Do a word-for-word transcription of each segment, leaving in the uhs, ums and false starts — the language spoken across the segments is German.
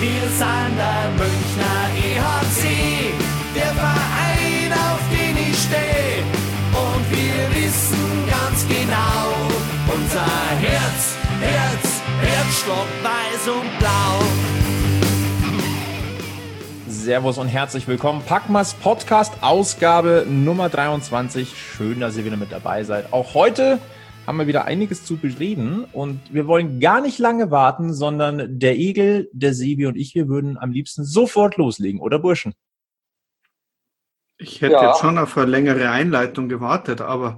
Wir sind der Münchner E H C, der Verein, auf den ich stehe. Und wir wissen ganz genau, unser Herz, Herz, Herzschlag weiß und blau. Servus und herzlich willkommen. Packmas Podcast, Ausgabe Nummer dreiundzwanzig. Schön, dass ihr wieder mit dabei seid. Auch heute haben wir wieder einiges zu bereden und wir wollen gar nicht lange warten, sondern der Egel, der Sebi und ich, wir würden am liebsten sofort loslegen, oder Burschen? Ich hätte Ja. jetzt schon auf eine längere Einleitung gewartet, aber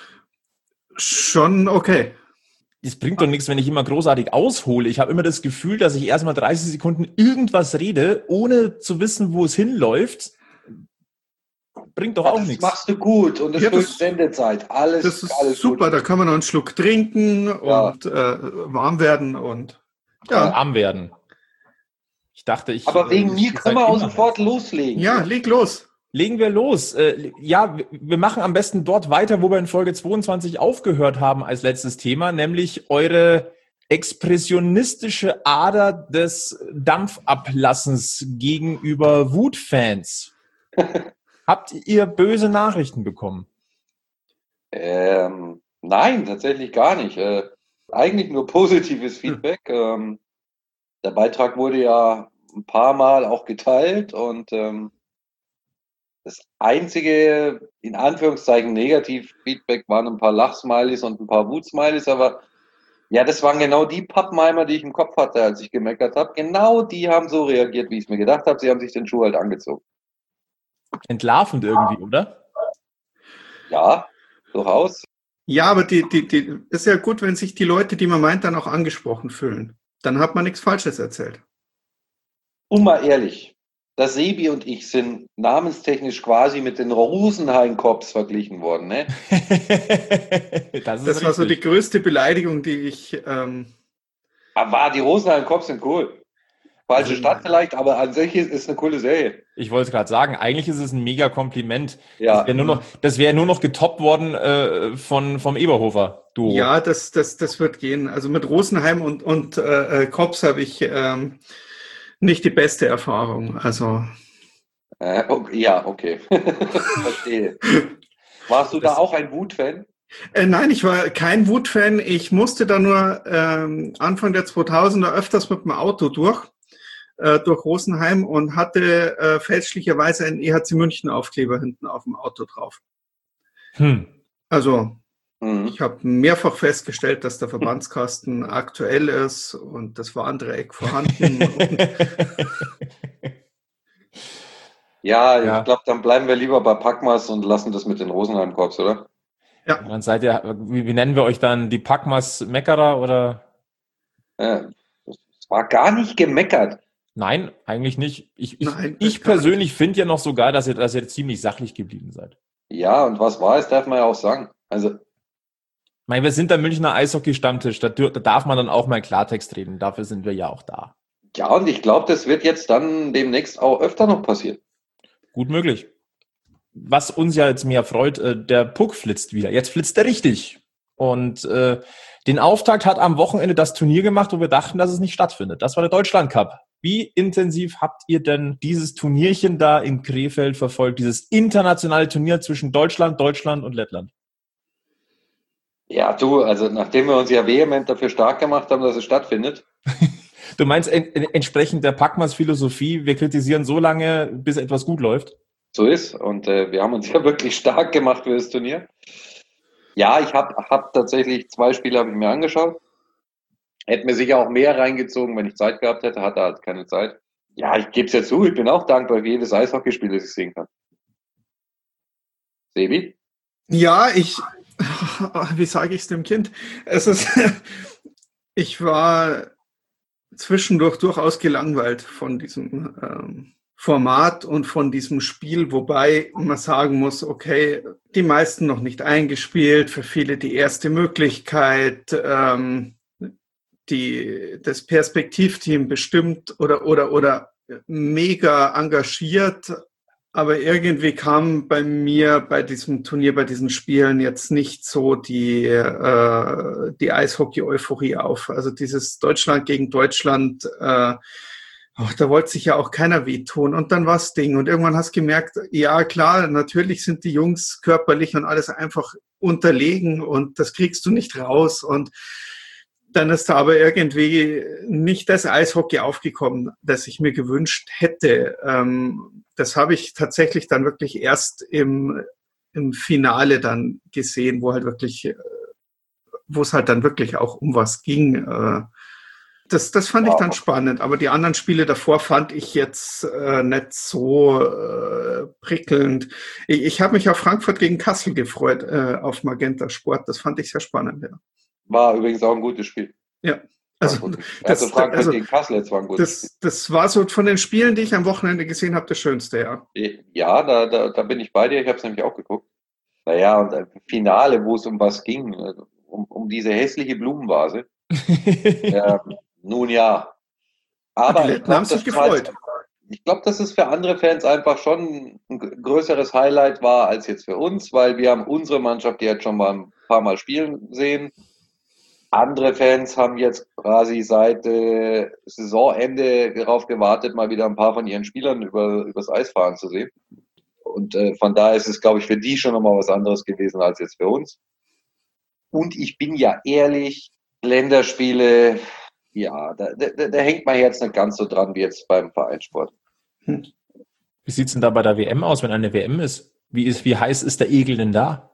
schon okay. Das bringt doch nichts, wenn ich immer großartig aushole. Ich habe immer das Gefühl, dass ich erstmal dreißig Sekunden irgendwas rede, ohne zu wissen, wo es hinläuft. Bringt doch auch das nichts. machst du gut und es Ja, füllt das- Sendezeit. Alles, Das ist alles super, gut. da kann man noch einen Schluck trinken Ja. und äh, warm werden und ja, Arm werden. Ich dachte, ich... Aber wegen äh, mir ich können wir sag auch immer sofort loslegen. ja, leg los. Legen wir los. Äh, ja, wir- wir machen am besten dort weiter, wo wir in Folge zweiundzwanzig aufgehört haben als letztes Thema, nämlich eure expressionistische Ader des Dampfablassens gegenüber Wutfans. Habt ihr böse Nachrichten bekommen? Ähm, nein, tatsächlich gar nicht. Äh, eigentlich nur positives Feedback. Ähm, der Beitrag wurde ja ein paar Mal auch geteilt und ähm, das einzige, in Anführungszeichen, Negativ-Feedback waren ein paar Lachsmileys und ein paar Wutsmileys, aber ja, das waren genau die Pappenheimer, die ich im Kopf hatte, als ich gemeckert habe. Genau die haben so reagiert, wie ich es mir gedacht habe. Sie haben sich den Schuh halt angezogen. Entlarvend irgendwie, oder? Ja, durchaus. Ja, aber die, die, die ist ja gut, wenn sich die Leute, die man meint, dann auch angesprochen fühlen. Dann hat man nichts Falsches erzählt. Und mal ehrlich, der Sebi und ich sind namenstechnisch quasi mit den Rosenheim-Cops verglichen worden. Ne? das ist Das war so die richtig. größte Beleidigung, die ich ähm, Aber die Rosenheim-Cops sind cool. Falsche Also, Stadt vielleicht, aber an sich ist es eine coole Serie. Ich wollte es gerade sagen, eigentlich ist es ein mega Kompliment. Ja, Das wäre nur noch, das wäre nur noch getoppt worden äh, von, vom Eberhofer-Duo. ja, das, das, das wird gehen. Also mit Rosenheim und, und äh, äh, Kops habe ich ähm, nicht die beste Erfahrung. Also äh, okay, ja, okay. Verstehe. Warst du Das- da auch ein Wut-Fan? Äh, nein, ich war kein Wut-Fan. Ich musste da nur ähm, Anfang der zweitausender öfters mit dem Auto durch, äh, durch Rosenheim und hatte äh, fälschlicherweise einen E H C München Aufkleber hinten auf dem Auto drauf. Hm. Also Mhm. ich habe mehrfach festgestellt, dass der Verbandskasten aktuell ist und das Warndreieck vorhanden. und, Ja, Ja. ich glaube, dann bleiben wir lieber bei Packmas und lassen das mit den Rosenheim-Cops, oder? Dann seid ihr, wie, wie nennen wir euch dann? Die Packmas Meckerer oder? Ja, das war gar nicht gemeckert. Nein, eigentlich nicht. Ich, ich, Nein, ich gar persönlich finde ja noch sogar, dass ihr, dass ihr ziemlich sachlich geblieben seid. Ja, und was war es, darf man ja auch sagen. Also, Ich meine, wir sind der Münchner Eishockey-Stammtisch, da, dür- da darf man dann auch mal Klartext reden. Dafür sind wir ja auch da. ja, und ich glaube, das wird jetzt dann demnächst auch öfter noch passieren. Gut möglich. Was uns ja jetzt mehr freut, äh, der Puck flitzt wieder. Jetzt flitzt er richtig. Und äh, den Auftakt hat am Wochenende das Turnier gemacht, wo wir dachten, dass es nicht stattfindet. Das war der Deutschland Cup. Wie intensiv habt ihr denn dieses Turnierchen da in Krefeld verfolgt? Dieses internationale Turnier zwischen Deutschland, Deutschland und Lettland? Ja, du, also nachdem wir uns ja vehement dafür stark gemacht haben, dass es stattfindet. Du meinst en en entsprechend der Packmas Philosophie, wir kritisieren so lange, bis etwas gut läuft? So ist. Und äh, wir haben uns ja wirklich stark gemacht für das Turnier. Ja, ich habe hab tatsächlich zwei Spiele habe ich mir angeschaut. Hätte mir sicher auch mehr reingezogen, wenn ich Zeit gehabt hätte. Hatte halt keine Zeit. Ja, ich gebe es ja zu, ich bin auch dankbar für jedes Eishockeyspiel, das ich sehen kann. Sebi? ja, ich, wie sage ich es dem Kind? Es ist, ich war zwischendurch durchaus gelangweilt von diesem ähm, Format und von diesem Spiel, wobei man sagen muss, okay, die meisten noch nicht eingespielt, für viele die erste Möglichkeit, ähm, die, das Perspektivteam bestimmt oder, oder, oder mega engagiert, aber irgendwie kam bei mir bei diesem Turnier, bei diesen Spielen jetzt nicht so die, äh, die Eishockey-Euphorie auf. Also dieses Deutschland gegen Deutschland äh, ach, da wollte sich ja auch keiner wehtun. Und dann war's Ding. Und irgendwann hast du gemerkt, ja klar, natürlich sind die Jungs körperlich und alles einfach unterlegen und das kriegst du nicht raus. Und dann ist da aber irgendwie nicht das Eishockey aufgekommen, das ich mir gewünscht hätte. Ähm, das habe ich tatsächlich dann wirklich erst im, im Finale dann gesehen, wo halt wirklich, wo es halt dann wirklich auch um was ging. Äh, Das, das fand ich dann spannend, aber die anderen Spiele davor fand ich jetzt äh, nicht so äh, prickelnd. Ich, ich habe mich auf Frankfurt gegen Kassel gefreut, äh, auf Magenta Sport. Das fand ich sehr spannend, ja. War übrigens auch ein gutes Spiel. Ja, also, also das, Frankfurt also gegen Kassel jetzt war ein gutes das, Spiel. das war so von den Spielen, die ich am Wochenende gesehen habe, das Schönste, ja. Ja, da, da, da bin ich bei dir. Ich habe es nämlich auch geguckt. Naja, und im Finale, wo es um was ging, um, um diese hässliche Blumenvase. ja, nun ja. Aber die ich glaube, haben sich das, gefreut. ich glaub, dass es für andere Fans einfach schon ein größeres Highlight war als jetzt für uns, weil wir haben unsere Mannschaft jetzt schon mal ein paar Mal spielen sehen. Andere Fans haben jetzt quasi seit äh, Saisonende darauf gewartet, mal wieder ein paar von ihren Spielern über, übers Eis fahren zu sehen. Und äh, von daher ist es, glaube ich, für die schon nochmal was anderes gewesen als jetzt für uns. Und ich bin ja ehrlich, Länderspiele, ja, da, da, da hängt mein Herz nicht ganz so dran wie jetzt beim Vereinssport. Hm. Wie sieht's denn da bei der W M aus, wenn eine W M ist? Wie ist, wie heiß ist der Egel denn da?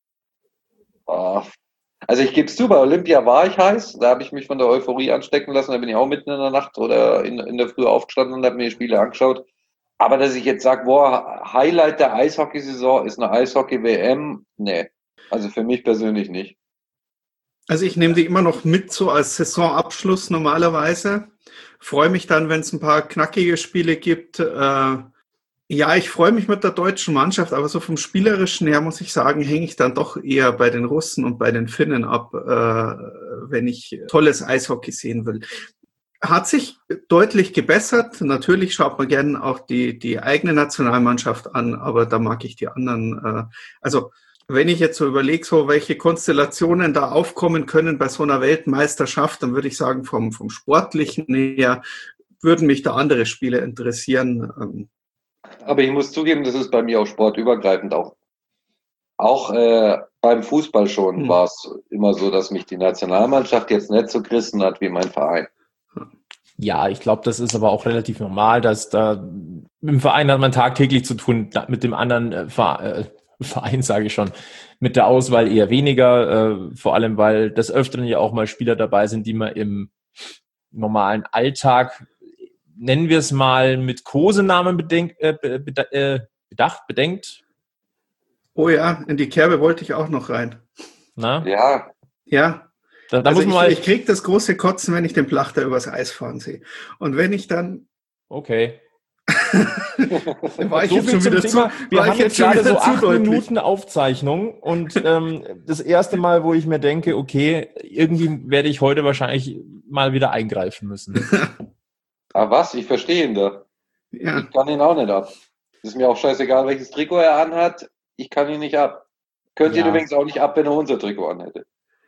Ah, also ich gebe es zu, bei Olympia war ich heiß, da habe ich mich von der Euphorie anstecken lassen, da bin ich auch mitten in der Nacht oder in, in der Früh aufgestanden und habe mir die Spiele angeschaut. Aber dass ich jetzt sage, boah, Highlight der Eishockeysaison ist eine Eishockey-W M, nee, also für mich persönlich nicht. Also ich nehme die immer noch mit so als Saisonabschluss normalerweise. Freue mich dann, wenn es ein paar knackige Spiele gibt. Äh, ja, ich freue mich mit der deutschen Mannschaft, aber so vom Spielerischen her muss ich sagen, hänge ich dann doch eher bei den Russen und bei den Finnen ab, äh, wenn ich tolles Eishockey sehen will. Hat sich deutlich gebessert. Natürlich schaut man gerne auch die, die eigene Nationalmannschaft an, aber da mag ich die anderen. Äh, also wenn ich jetzt so überlege, so welche Konstellationen da aufkommen können bei so einer Weltmeisterschaft, dann würde ich sagen, vom, vom Sportlichen her würden mich da andere Spiele interessieren. Aber ich muss zugeben, das ist bei mir auch sportübergreifend auch. Auch äh, beim Fußball schon hm. war es immer so, dass mich die Nationalmannschaft jetzt nicht so gerissen hat wie mein Verein. Ja, ich glaube, das ist aber auch relativ normal, dass da im Verein hat man tagtäglich zu tun mit dem anderen äh, Verein. Verein, sage ich schon, mit der Auswahl eher weniger, äh, vor allem, weil des Öfteren ja auch mal Spieler dabei sind, die man im normalen Alltag, nennen wir es mal, mit Kosenamen bedenk, äh, beda- äh, bedacht, bedenkt. Oh ja, in die Kerbe wollte ich auch noch rein. Na? Ja. Ja. Da, da also muss man ich, mal ich kriege das große Kotzen, wenn ich den Plachter übers Eis fahren sehe. Und wenn ich dann... Okay. war ich so jetzt viel schon zum wieder Thema. zu, Wir war haben ich jetzt schon gerade wieder so zu acht deutlich. Minuten Aufzeichnung und ähm, das erste Mal, wo ich mir denke, okay, irgendwie werde ich heute wahrscheinlich mal wieder eingreifen müssen. Ah was? Ich verstehe ihn da. Ja. Ich kann ihn auch nicht ab. Ist mir auch scheißegal, welches Trikot er anhat. Ich kann ihn nicht ab. Könnt ihr Ja. übrigens auch nicht ab, wenn er unser Trikot anhätte.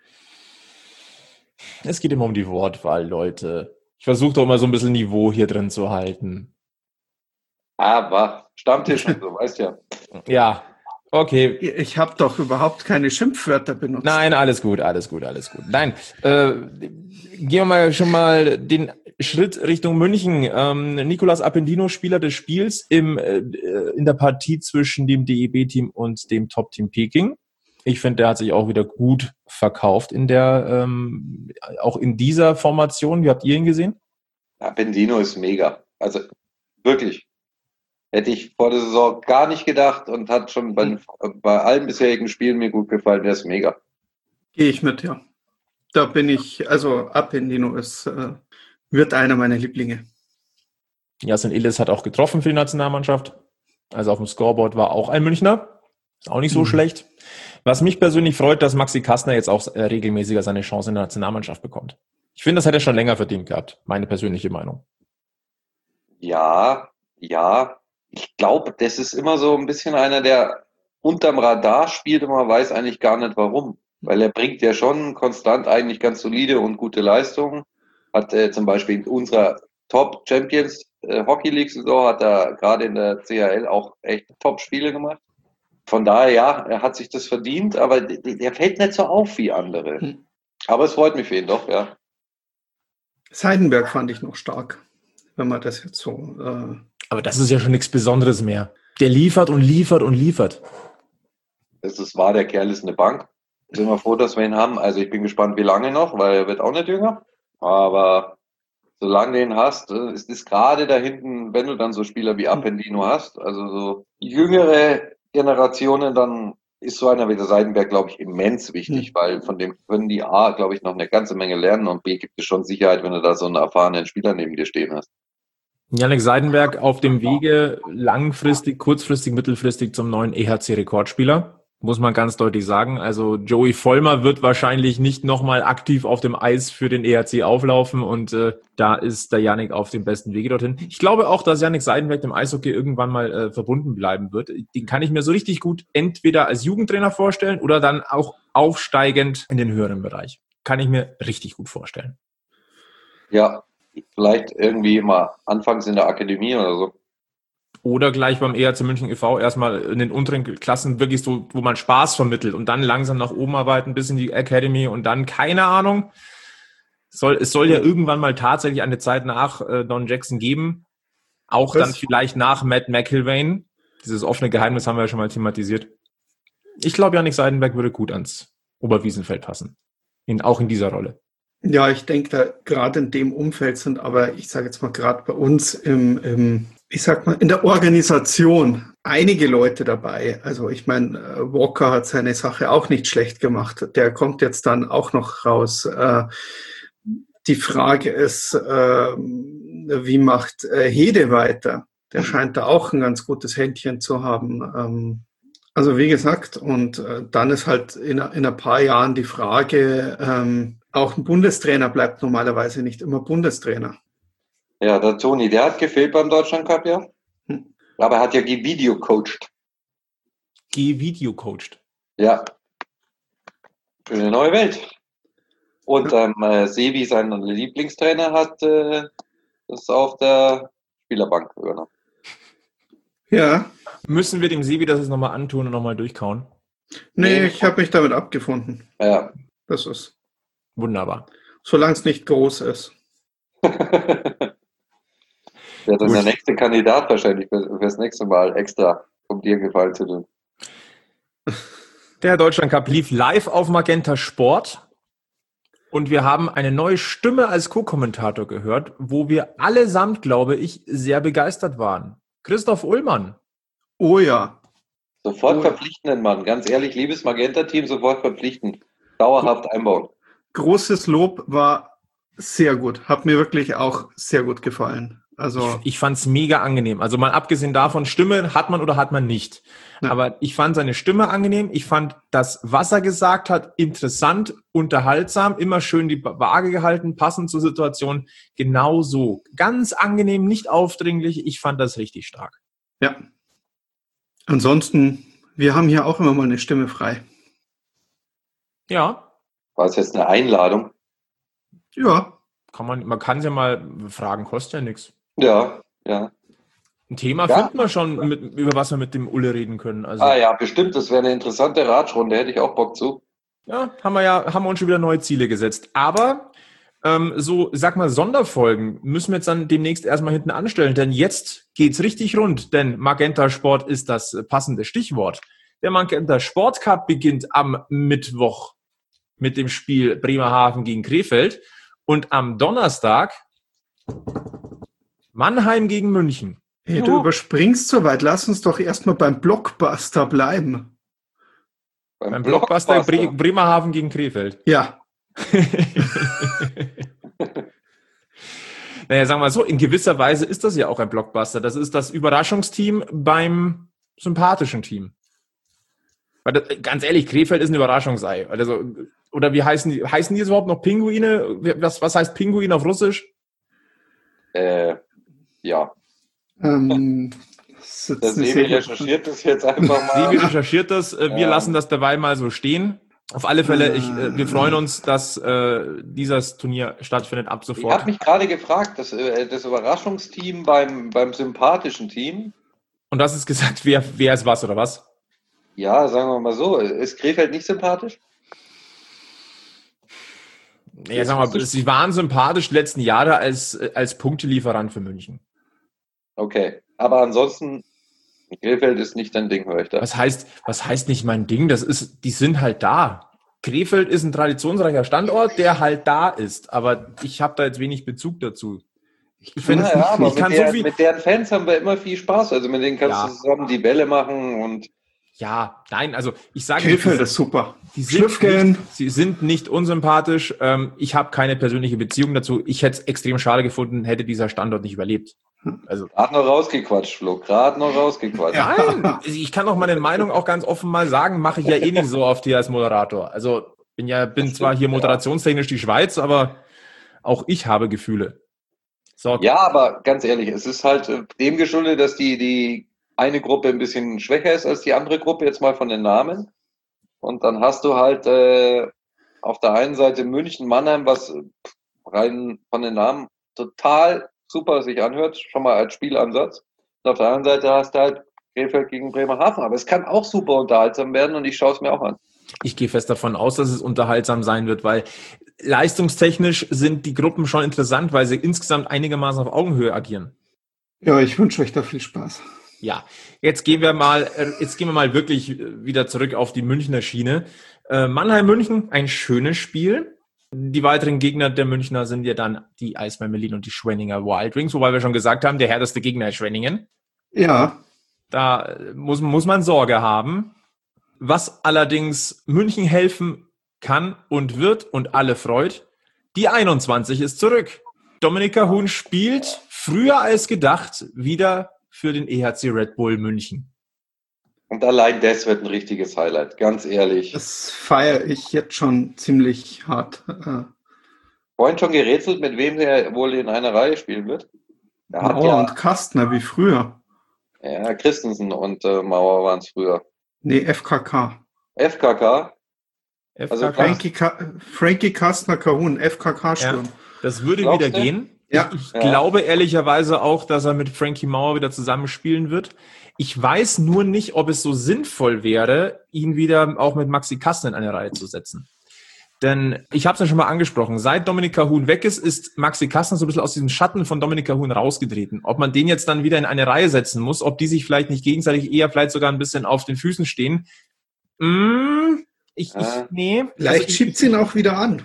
Es geht immer um die Wortwahl, Leute. Ich versuche doch immer so ein bisschen Niveau hier drin zu halten. Aber Stammtisch und so, weißt ja. Ja, okay. Ich habe doch überhaupt keine Schimpfwörter benutzt. Nein, alles gut, alles gut, alles gut. Nein, äh, gehen wir mal schon mal den Schritt Richtung München. Ähm, Nicolas Appendino, Spieler des Spiels im, äh, in der Partie zwischen dem D E B-Team und dem Top-Team Peking. Ich finde, der hat sich auch wieder gut verkauft in der, ähm, auch in dieser Formation. Wie habt ihr ihn gesehen? Appendino ist mega. Also wirklich. Hätte ich vor der Saison gar nicht gedacht und hat schon bei, bei allen bisherigen Spielen mir gut gefallen. Der ist mega. Gehe ich mit, ja. Da bin ich, also Appendino ist, äh, wird einer meiner Lieblinge. Yasin Illes hat auch getroffen für die Nationalmannschaft. Also auf dem Scoreboard war auch ein Münchner. Ist auch nicht so mhm. schlecht. Was mich persönlich freut, dass Maxi Kastner jetzt auch äh, regelmäßiger seine Chance in der Nationalmannschaft bekommt. Ich finde, das hätte er schon länger verdient gehabt. Meine persönliche Meinung. Ja, ja. Ich glaube, das ist immer so ein bisschen einer, der unterm Radar spielt und man weiß eigentlich gar nicht warum. Weil er bringt ja schon konstant eigentlich ganz solide und gute Leistungen. Hat äh, zum Beispiel in unserer Top Champions äh, Hockey League Saison, hat er gerade in der C H L auch echt Top-Spiele gemacht. Von daher, ja, er hat sich das verdient, aber der, der fällt nicht so auf wie andere. Hm. Aber es freut mich für ihn doch, ja. Seidenberg fand ich noch stark, wenn man das jetzt so... Äh aber das ist ja schon nichts Besonderes mehr. Der liefert und liefert und liefert. Das ist wahr, der Kerl ist eine Bank. Sind wir froh, dass wir ihn haben. Also ich bin gespannt, wie lange noch, weil er wird auch nicht jünger. Aber solange du ihn hast, ist es gerade da hinten, wenn du dann so Spieler wie Appendino hast, also so jüngere Generationen, dann ist so einer wie der Seidenberg, glaube ich, immens wichtig, mhm. weil von dem können die A, glaube ich, noch eine ganze Menge lernen und B, gibt es schon Sicherheit, wenn du da so einen erfahrenen Spieler neben dir stehen hast. Jannik Seidenberg auf dem Wege langfristig, kurzfristig, mittelfristig zum neuen E H C-Rekordspieler, muss man ganz deutlich sagen. Also Joey Vollmer wird wahrscheinlich nicht nochmal aktiv auf dem Eis für den E H C auflaufen und äh, da ist der Jannik auf dem besten Wege dorthin. Ich glaube auch, dass Jannik Seidenberg dem Eishockey irgendwann mal äh, verbunden bleiben wird. Den kann ich mir so richtig gut entweder als Jugendtrainer vorstellen oder dann auch aufsteigend in den höheren Bereich. Kann ich mir richtig gut vorstellen. Ja, vielleicht irgendwie mal anfangs in der Akademie oder so. Oder gleich beim E H C München e V erstmal in den unteren Klassen wirklich so, wo man Spaß vermittelt und dann langsam nach oben arbeiten bis in die Academy und dann, keine Ahnung, soll, es soll ja irgendwann mal tatsächlich eine Zeit nach äh, Don Jackson geben, auch Was? dann vielleicht nach Matt McIlvaine. Dieses offene Geheimnis haben wir ja schon mal thematisiert. Ich glaube, Jannik Seidenberg würde gut ans Oberwiesenfeld passen, in, auch in dieser Rolle. Ja, ich denke, da gerade in dem Umfeld sind aber, ich sage jetzt mal gerade bei uns im, im, ich sag mal, in der Organisation einige Leute dabei. Also ich meine, Walker hat seine Sache auch nicht schlecht gemacht. Der kommt jetzt dann auch noch raus. Äh, die Frage ist, äh, wie macht äh, Hede weiter? Der scheint da auch ein ganz gutes Händchen zu haben. Ähm, also wie gesagt, und äh, dann ist halt in, in ein paar Jahren die Frage, ähm, auch ein Bundestrainer bleibt normalerweise nicht immer Bundestrainer. Ja, der Toni, der hat gefehlt beim Deutschlandcup, ja. Hm. Aber er hat ja gevideocoacht. Gevideocoacht? Ja. Für eine neue Welt. Und ähm, äh, Sebi, sein Lieblingstrainer, hat äh, das auf der Spielerbank übernommen. Ja. Müssen wir dem Sebi das jetzt nochmal antun und nochmal durchkauen? Nee, nee. Ich habe mich damit abgefunden. Ja. Das ist wunderbar. Solange es nicht groß ist. Ja, dann der nächste Kandidat wahrscheinlich für, fürs nächste Mal extra, um dir Gefallen zu tun. Der Deutschlandcup lief live auf Magenta Sport und wir haben eine neue Stimme als Co-Kommentator gehört, wo wir allesamt, glaube ich, sehr begeistert waren. Christoph Ullmann. Oh ja. Sofort oh. verpflichten den Mann. Ganz ehrlich, liebes Magenta-Team, sofort verpflichten. Dauerhaft einbauen. Großes Lob, war sehr gut. Hat mir wirklich auch sehr gut gefallen. Also ich, ich fand es mega angenehm. Also mal abgesehen davon, Stimme hat man oder hat man nicht. Ja. Aber ich fand seine Stimme angenehm. Ich fand das, was er gesagt hat, interessant, unterhaltsam, immer schön die Waage gehalten, passend zur Situation. Genau so. Ganz angenehm, nicht aufdringlich. Ich fand das richtig stark. Ja. Ansonsten, wir haben hier auch immer mal eine Stimme frei. Ja. War es jetzt eine Einladung? Ja. Kann man, man kann ja mal fragen, kostet ja nichts. Ja, ja. Ein Thema ja. finden wir schon, mit, über was wir mit dem Ulle reden können. Also, ah ja, bestimmt, das wäre eine interessante Ratschrunde, hätte ich auch Bock zu. Ja, haben wir ja, haben wir uns schon wieder neue Ziele gesetzt. Aber ähm, so, sag mal, Sonderfolgen müssen wir jetzt dann demnächst erstmal hinten anstellen, denn jetzt geht's richtig rund, denn Magenta Sport ist das passende Stichwort. Der Magenta Sport Cup beginnt am Mittwoch mit dem Spiel Bremerhaven gegen Krefeld und am Donnerstag Mannheim gegen München. Hey, du überspringst so weit. Lass uns doch erstmal beim Blockbuster bleiben. Beim, beim Blockbuster, Blockbuster Bre- Bremerhaven gegen Krefeld. Ja. Naja, sagen wir mal so, in gewisser Weise ist das ja auch ein Blockbuster. Das ist das Überraschungsteam beim sympathischen Team. Weil das, ganz ehrlich, Krefeld ist ein Überraschungsei. Also, oder wie heißen die? Heißen die jetzt überhaupt noch Pinguine? Was, was heißt Pinguin auf Russisch? Äh, ja. Ähm, das Sebi recherchiert das jetzt einfach mal. Sebi recherchiert das. Wir ja. lassen das dabei mal so stehen. Auf alle Fälle, ich, äh, wir freuen uns, dass äh, dieses Turnier stattfindet ab Ich sofort. habe mich gerade gefragt, das, äh, das Überraschungsteam beim, beim sympathischen Team, Und das ist gesagt, wer, wer ist was oder was? ja, sagen wir mal so, ist Krefeld nicht sympathisch? Ja, sag mal, sie waren sympathisch die letzten Jahre als, als Punktelieferant für München. Okay, aber ansonsten, Krefeld ist nicht dein Ding, höre ich da. Was heißt, was heißt nicht mein Ding? Das ist, die sind halt da. Krefeld ist ein traditionsreicher Standort, der halt da ist. Aber ich habe da jetzt wenig Bezug dazu. Ich finde, Ja, ja, aber ich kann mit, der, so viel. mit deren Fans haben wir immer viel Spaß. Also mit denen kannst Ja. du zusammen die Bälle machen und Ja, nein, also ich sage Krefeld nicht, ist super. die sind Schlüffgen. nicht, sie sind nicht unsympathisch. Ähm, ich habe keine persönliche Beziehung dazu. Ich hätte es extrem schade gefunden, hätte dieser Standort nicht überlebt. Also gerade noch rausgequatscht, Flo, gerade noch rausgequatscht. Ja. nein, ich kann auch meine Meinung auch ganz offen mal sagen, mache ich ja eh nicht so oft hier als Moderator. Also bin ja bin Das zwar stimmt, hier ja. moderationstechnisch die Schweiz, aber auch ich habe Gefühle. So, Ja, aber ganz ehrlich, es ist halt äh, dem geschuldet, dass die, die eine Gruppe ein bisschen schwächer ist als die andere Gruppe, jetzt mal von den Namen. Und dann hast du halt äh, auf der einen Seite München, Mannheim, was äh, rein von den Namen total super sich anhört, schon mal als Spielansatz. Und auf der anderen Seite hast du halt Krefeld gegen Bremerhaven. Aber es kann auch super unterhaltsam werden und ich schaue es mir auch an. ich gehe fest davon aus, dass es unterhaltsam sein wird, weil leistungstechnisch sind die Gruppen schon interessant, weil sie insgesamt einigermaßen auf Augenhöhe agieren. Ja, ich wünsche euch da viel Spaß. Ja, jetzt gehen wir mal, jetzt gehen wir mal wirklich wieder zurück auf die Münchner Schiene. Äh, Mannheim-München, ein schönes Spiel. Die weiteren Gegner der Münchner sind ja dann die Eisbären Berlin und die Schwenninger Wild Wings, wobei wir schon gesagt haben, der härteste Gegner ist Schwenningen. Ja, Da muss, muss man Sorge haben. Was allerdings München helfen kann und wird und alle freut, die einundzwanzig ist zurück. Dominika Huhn spielt früher als gedacht wieder für den E H C Red Bull München. Und allein das wird ein richtiges Highlight, ganz ehrlich. das feiere ich jetzt schon ziemlich hart. Äh, Vorhin schon gerätselt, mit wem er wohl in einer Reihe spielen wird. Er hat Mauer ja, und Kastner wie früher. ja Christensen und äh, Mauer waren es früher. Nee, F K K. F K K, Also F K K, Frankie, Ka Frankie Kastner Kahun, F K K-Sturm. das würde Glaubst wieder du? gehen. Ja. Ich, ich Ja. glaube ehrlicherweise auch, dass er mit Frankie Mauer wieder zusammenspielen wird. Ich weiß nur nicht, ob es so sinnvoll wäre, ihn wieder auch mit Maxi Kastner in eine Reihe zu setzen. Denn ich habe es ja schon mal angesprochen, seit Dominika Huhn weg ist, ist Maxi Kastner so ein bisschen aus diesem Schatten von Dominika Huhn rausgetreten. Ob man den jetzt dann wieder in eine Reihe setzen muss, ob die sich vielleicht nicht gegenseitig eher vielleicht sogar ein bisschen auf den Füßen stehen. Mm, ich, ich, Ja. nee. Vielleicht Also ich- schiebt sie ihn auch wieder an.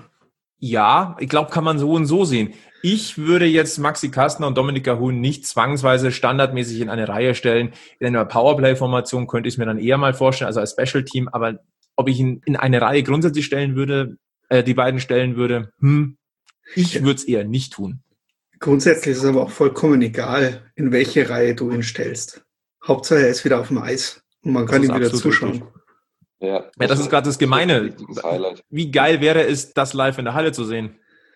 Ja, ich glaube, kann man so und so sehen. Ich würde jetzt Maxi Kastner und Dominika Huhn nicht zwangsweise standardmäßig in eine Reihe stellen. In einer Powerplay-Formation könnte ich es mir dann eher mal vorstellen, also als Special-Team. Aber ob ich ihn in eine Reihe grundsätzlich stellen würde, äh, die beiden stellen würde, hm, ich würde es eher nicht tun. Grundsätzlich ist es aber auch vollkommen egal, in welche Reihe du ihn stellst. Hauptsache, er ist wieder auf dem Eis und man Das kann ist ihm wieder absolut zuschauen. richtig. ja. Ja, das ist gerade das Gemeine. ein richtiges Highlight. Wie geil wäre es, das live in der Halle zu sehen?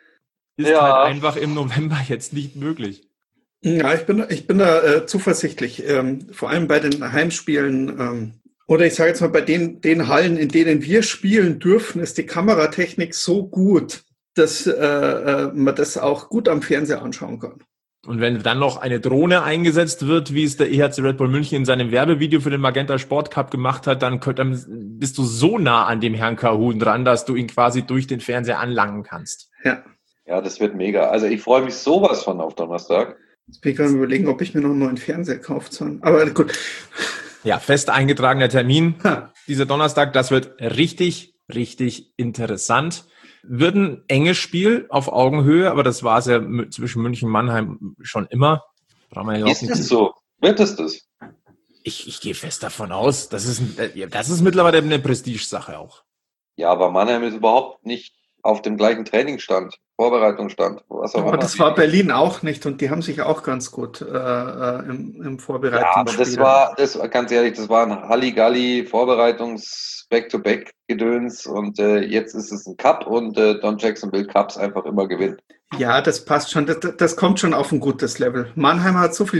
Ist Ja. halt einfach im November jetzt nicht möglich. Ja, ich bin, ich bin da äh, zuversichtlich. Ähm, vor allem bei den Heimspielen ähm, oder ich sage jetzt mal bei den, den Hallen, in denen wir spielen dürfen, ist die Kameratechnik so gut, dass äh, äh, man das auch gut am Fernseher anschauen kann. Und wenn dann noch eine Drohne eingesetzt wird, wie es der E H C Red Bull München in seinem Werbevideo für den Magenta Sport Cup gemacht hat, dann, könnt, dann bist du so nah an dem Herrn Kahun dran, dass du ihn quasi durch den Fernseher anlangen kannst. Ja. Ja, das wird mega. Also ich freue mich sowas von auf Donnerstag. Jetzt bin ich gerade überlegen, ob ich mir noch einen neuen Fernseher kaufen soll. Aber gut. Ja, fest eingetragener Termin. Ha. Dieser Donnerstag, das wird richtig, richtig interessant. Wird ein enges Spiel auf Augenhöhe, aber das war es ja m- zwischen München und Mannheim schon immer. Brauchen wir ja überhaupt Ist nicht- es so? Wird es das? Ich, ich gehe fest davon aus, das ist, ein- äh, das ist mittlerweile eine Prestigesache auch. Ja, aber Mannheim ist überhaupt nicht auf dem gleichen Trainingsstand, Vorbereitungsstand, was auch Aber immer. das war Berlin auch nicht und die haben sich auch ganz gut äh, äh, im, im Ja, aber Vorbereitungsspiel. das war, das war ganz ehrlich, das war ein Halligalli Vorbereitungs Back-to-Back-Gedöns und äh, jetzt ist es ein Cup und äh, Don Jackson will Cups einfach immer gewinnen. Ja, das passt schon. Das, das kommt schon auf ein gutes Level. Mannheim hat so viel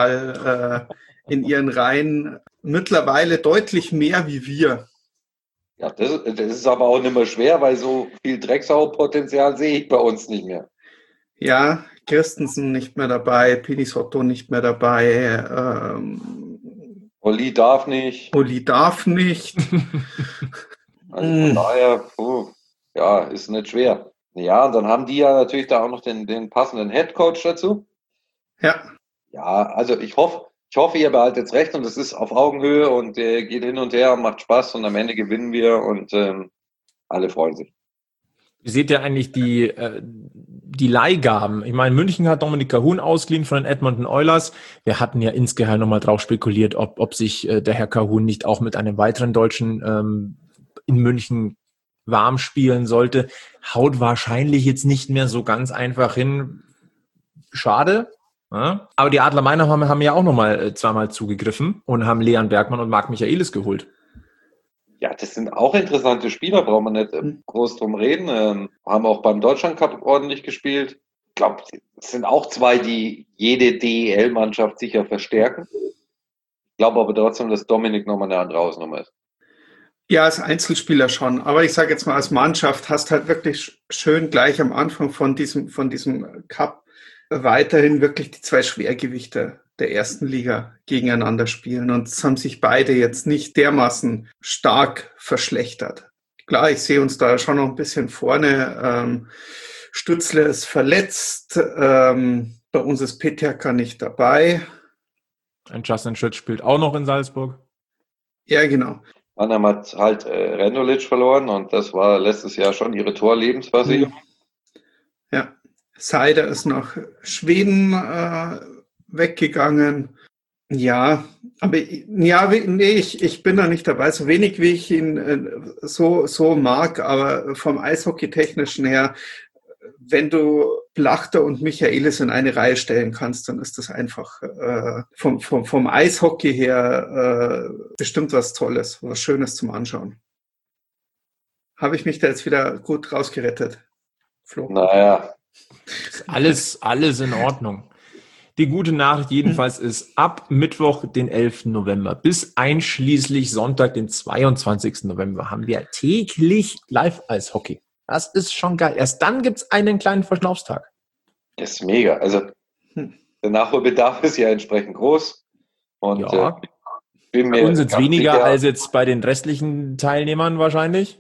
Drecksau-Potenzial äh, in ihren Reihen. Mittlerweile deutlich mehr wie wir. Ja, das, das ist aber auch nicht mehr schwer, weil so viel Drecksau-Potenzial sehe ich bei uns nicht mehr. Ja, Christensen nicht mehr dabei, Pinizzotto nicht mehr dabei, ähm, Oli darf nicht. Oli darf nicht. Also von daher, puh, ja, ist nicht schwer. Ja, und dann haben die ja natürlich da auch noch den, den passenden Headcoach dazu. Ja. Ja, also ich hoffe, ich hoffe, ihr behaltet jetzt recht und es ist auf Augenhöhe und äh, geht hin und her, macht Spaß und am Ende gewinnen wir und ähm, alle freuen sich. Wie seht ihr eigentlich die, äh, die Leihgaben? Ich meine, München hat Dominik Kahun ausgeliehen von den Edmonton Oilers. Wir hatten ja insgeheim nochmal drauf spekuliert, ob, ob sich äh, der Herr Kahun nicht auch mit einem weiteren Deutschen ähm, in München warm spielen sollte. Haut wahrscheinlich jetzt nicht mehr so ganz einfach hin. Schade. Ja? Aber die Adler Meinheim haben, haben ja auch nochmal äh, zweimal zugegriffen und haben Leon Bergmann und Marc Michaelis geholt. Ja, das sind auch interessante Spieler, brauchen wir nicht äh, groß drum reden. Ähm, haben auch beim Deutschland Cup ordentlich gespielt. Ich glaube, es sind auch zwei, die jede D E L-Mannschaft sicher verstärken. Ich glaube aber trotzdem, dass Dominik nochmal eine andere Hausnummer ist. Ja, als Einzelspieler schon. Aber ich sage jetzt mal, als Mannschaft hast halt wirklich schön gleich am Anfang von diesem, von diesem Cup weiterhin wirklich die zwei Schwergewichte der ersten Liga gegeneinander spielen. Und es haben sich beide jetzt nicht dermaßen stark verschlechtert. Klar, ich sehe uns da schon noch ein bisschen vorne. Ähm, Stützle ist verletzt. Ähm, bei uns ist Peterka nicht dabei. Und Justin Schütz spielt auch noch in Salzburg. Ja, genau. Mannheim hat halt äh, Rendulic verloren und das war letztes Jahr schon ihre Torlebensversicherung. Ja, Seider ist nach Schweden äh, weggegangen. Ja, aber ja, nee, ich, ich bin da nicht dabei. So wenig wie ich ihn äh, so, so mag, aber vom Eishockey-Technischen her, wenn du Plachter und Michaelis in eine Reihe stellen kannst, dann ist das einfach äh, vom, vom, vom Eishockey her äh, bestimmt was Tolles, was Schönes zum Anschauen. Habe ich mich da jetzt wieder gut rausgerettet, Flo? Naja. Ist alles, alles in Ordnung. Die gute Nachricht jedenfalls ist, ab Mittwoch, den elften November bis einschließlich Sonntag, den zweiundzwanzigsten November haben wir täglich Live-Eishockey. Das ist schon geil. Erst dann gibt es einen kleinen Verschnaufstag. Das ist mega. Also der Nachholbedarf ist ja entsprechend groß. Und ja. äh, bin bei mir uns jetzt ganz weniger sicher, als jetzt bei den restlichen Teilnehmern wahrscheinlich.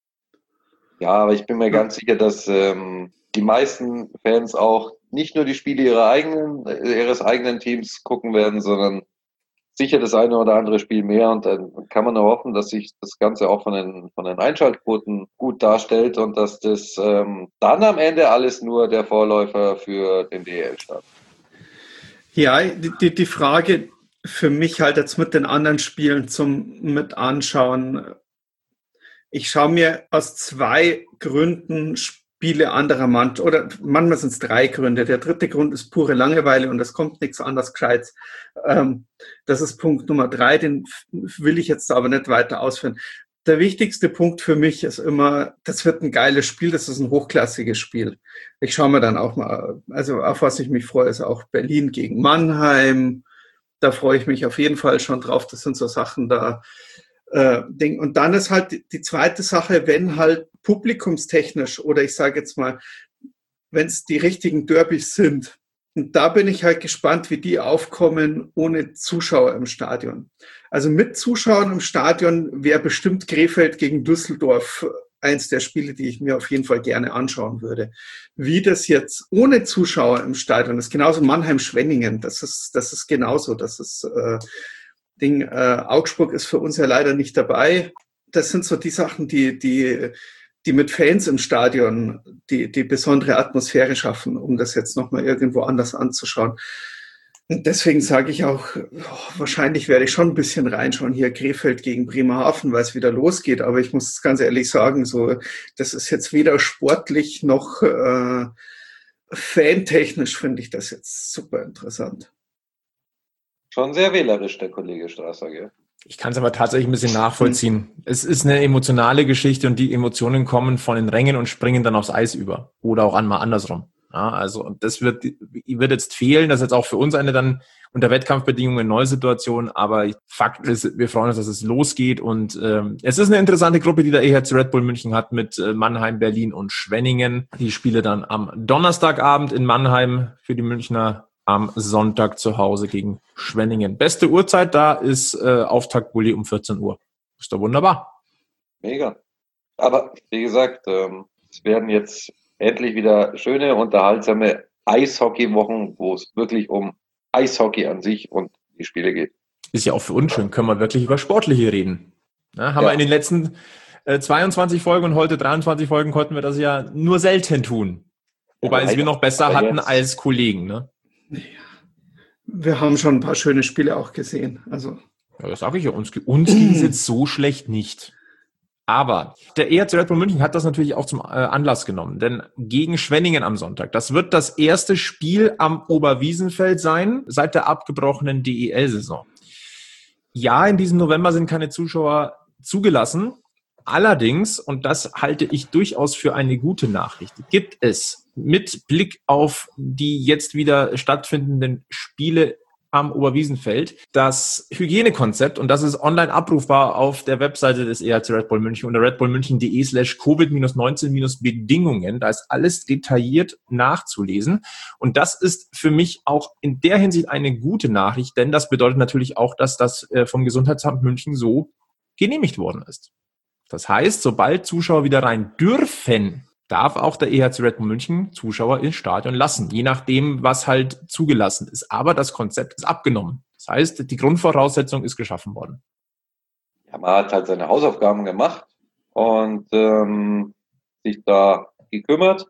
Ja, aber ich bin mir ganz sicher, dass ähm, die meisten Fans auch nicht nur die Spiele ihrer eigenen, ihres eigenen Teams gucken werden, sondern sicher das eine oder andere Spiel mehr. Und dann kann man nur hoffen, dass sich das Ganze auch von den, von den Einschaltquoten gut darstellt und dass das ähm, dann am Ende alles nur der Vorläufer für den D E L-Start. Ja, die, die Frage für mich halt jetzt mit den anderen Spielen zum mit anschauen. Ich schaue mir aus zwei Gründen Spiele anderer Mannschaften, oder manchmal sind es drei Gründe. Der dritte Grund ist pure Langeweile und es kommt nichts anderes Gescheites. Ähm, das ist Punkt Nummer drei, den will ich jetzt aber nicht weiter ausführen. Der wichtigste Punkt für mich ist immer, das wird ein geiles Spiel, das ist ein hochklassiges Spiel. Ich schaue mir dann auch mal, also auf was ich mich freue, ist auch Berlin gegen Mannheim. Da freue ich mich auf jeden Fall schon drauf. Das sind so Sachen da. Äh, Ding. Und dann ist halt die, die zweite Sache, wenn halt publikumstechnisch oder ich sage jetzt mal, wenn es die richtigen Derbys sind. Und da bin ich halt gespannt, wie die aufkommen ohne Zuschauer im Stadion. Also mit Zuschauern im Stadion wäre bestimmt Krefeld gegen Düsseldorf eins der Spiele, die ich mir auf jeden Fall gerne anschauen würde. Wie das jetzt ohne Zuschauer im Stadion ist, genauso Mannheim-Schwenningen, das ist, das ist genauso. Das ist äh, Ding, äh, Augsburg ist für uns ja leider nicht dabei. Das sind so die Sachen, die, die, die mit Fans im Stadion die, die besondere Atmosphäre schaffen, um das jetzt nochmal irgendwo anders anzuschauen. Und deswegen sage ich auch, oh, wahrscheinlich werde ich schon ein bisschen reinschauen hier Krefeld gegen Bremerhaven, weil es wieder losgeht. Aber ich muss ganz ehrlich sagen, so, das ist jetzt weder sportlich noch äh, fantechnisch finde ich das jetzt super interessant. Schon sehr wählerisch, der Kollege Strasser, gell? Ich kann es aber tatsächlich ein bisschen nachvollziehen. Es ist eine emotionale Geschichte und die Emotionen kommen von den Rängen und springen dann aufs Eis über. Oder auch einmal andersrum. Ja, also und das wird, wird jetzt fehlen. Das ist jetzt auch für uns eine dann unter Wettkampfbedingungen eine neue Situation. Aber Fakt ist, wir freuen uns, dass es losgeht. Und ähm, es ist eine interessante Gruppe, die der E H C Red Bull München hat mit äh, Mannheim, Berlin und Schwenningen. Die Spiele dann am Donnerstagabend in Mannheim für die Münchner, am Sonntag zu Hause gegen Schwenningen. Beste Uhrzeit da ist äh, Auftakt-Bulli um vierzehn Uhr. Ist doch wunderbar. Mega. Aber wie gesagt, ähm, es werden jetzt endlich wieder schöne, unterhaltsame Eishockey-Wochen, wo es wirklich um Eishockey an sich und die Spiele geht. Ist ja auch für uns schön, können wir wirklich über Sportliche reden. Ja, haben Ja. wir in den letzten äh, zweiundzwanzig Folgen und heute dreiundzwanzig Folgen konnten wir das ja nur selten tun. Wobei Ja, es wir noch besser aber hatten jetzt- als Kollegen. Ne? Wir haben schon ein paar schöne Spiele auch gesehen. Also Ja, das sage ich ja, uns, uns ging es jetzt so schlecht nicht. Aber der E H C Red Bull München hat das natürlich auch zum äh, Anlass genommen, denn gegen Schwenningen am Sonntag, das wird das erste Spiel am Oberwiesenfeld sein seit der abgebrochenen D E L-Saison. Ja, in diesem November sind keine Zuschauer zugelassen. Allerdings, und das halte ich durchaus für eine gute Nachricht, gibt es mit Blick auf die jetzt wieder stattfindenden Spiele am Oberwiesenfeld das Hygienekonzept, und das ist online abrufbar auf der Webseite des E H C Red Bull München unter redbullmünchen.de slash covid neunzehn Bedingungen. Da ist alles detailliert nachzulesen. Und das ist für mich auch in der Hinsicht eine gute Nachricht, denn das bedeutet natürlich auch, dass das vom Gesundheitsamt München so genehmigt worden ist. Das heißt, sobald Zuschauer wieder rein dürfen, darf auch der E H C Red Bull München Zuschauer ins Stadion lassen, je nachdem, was halt zugelassen ist. Aber das Konzept ist abgenommen. Das heißt, die Grundvoraussetzung ist geschaffen worden. Ja, man hat halt seine Hausaufgaben gemacht und ähm, sich da gekümmert.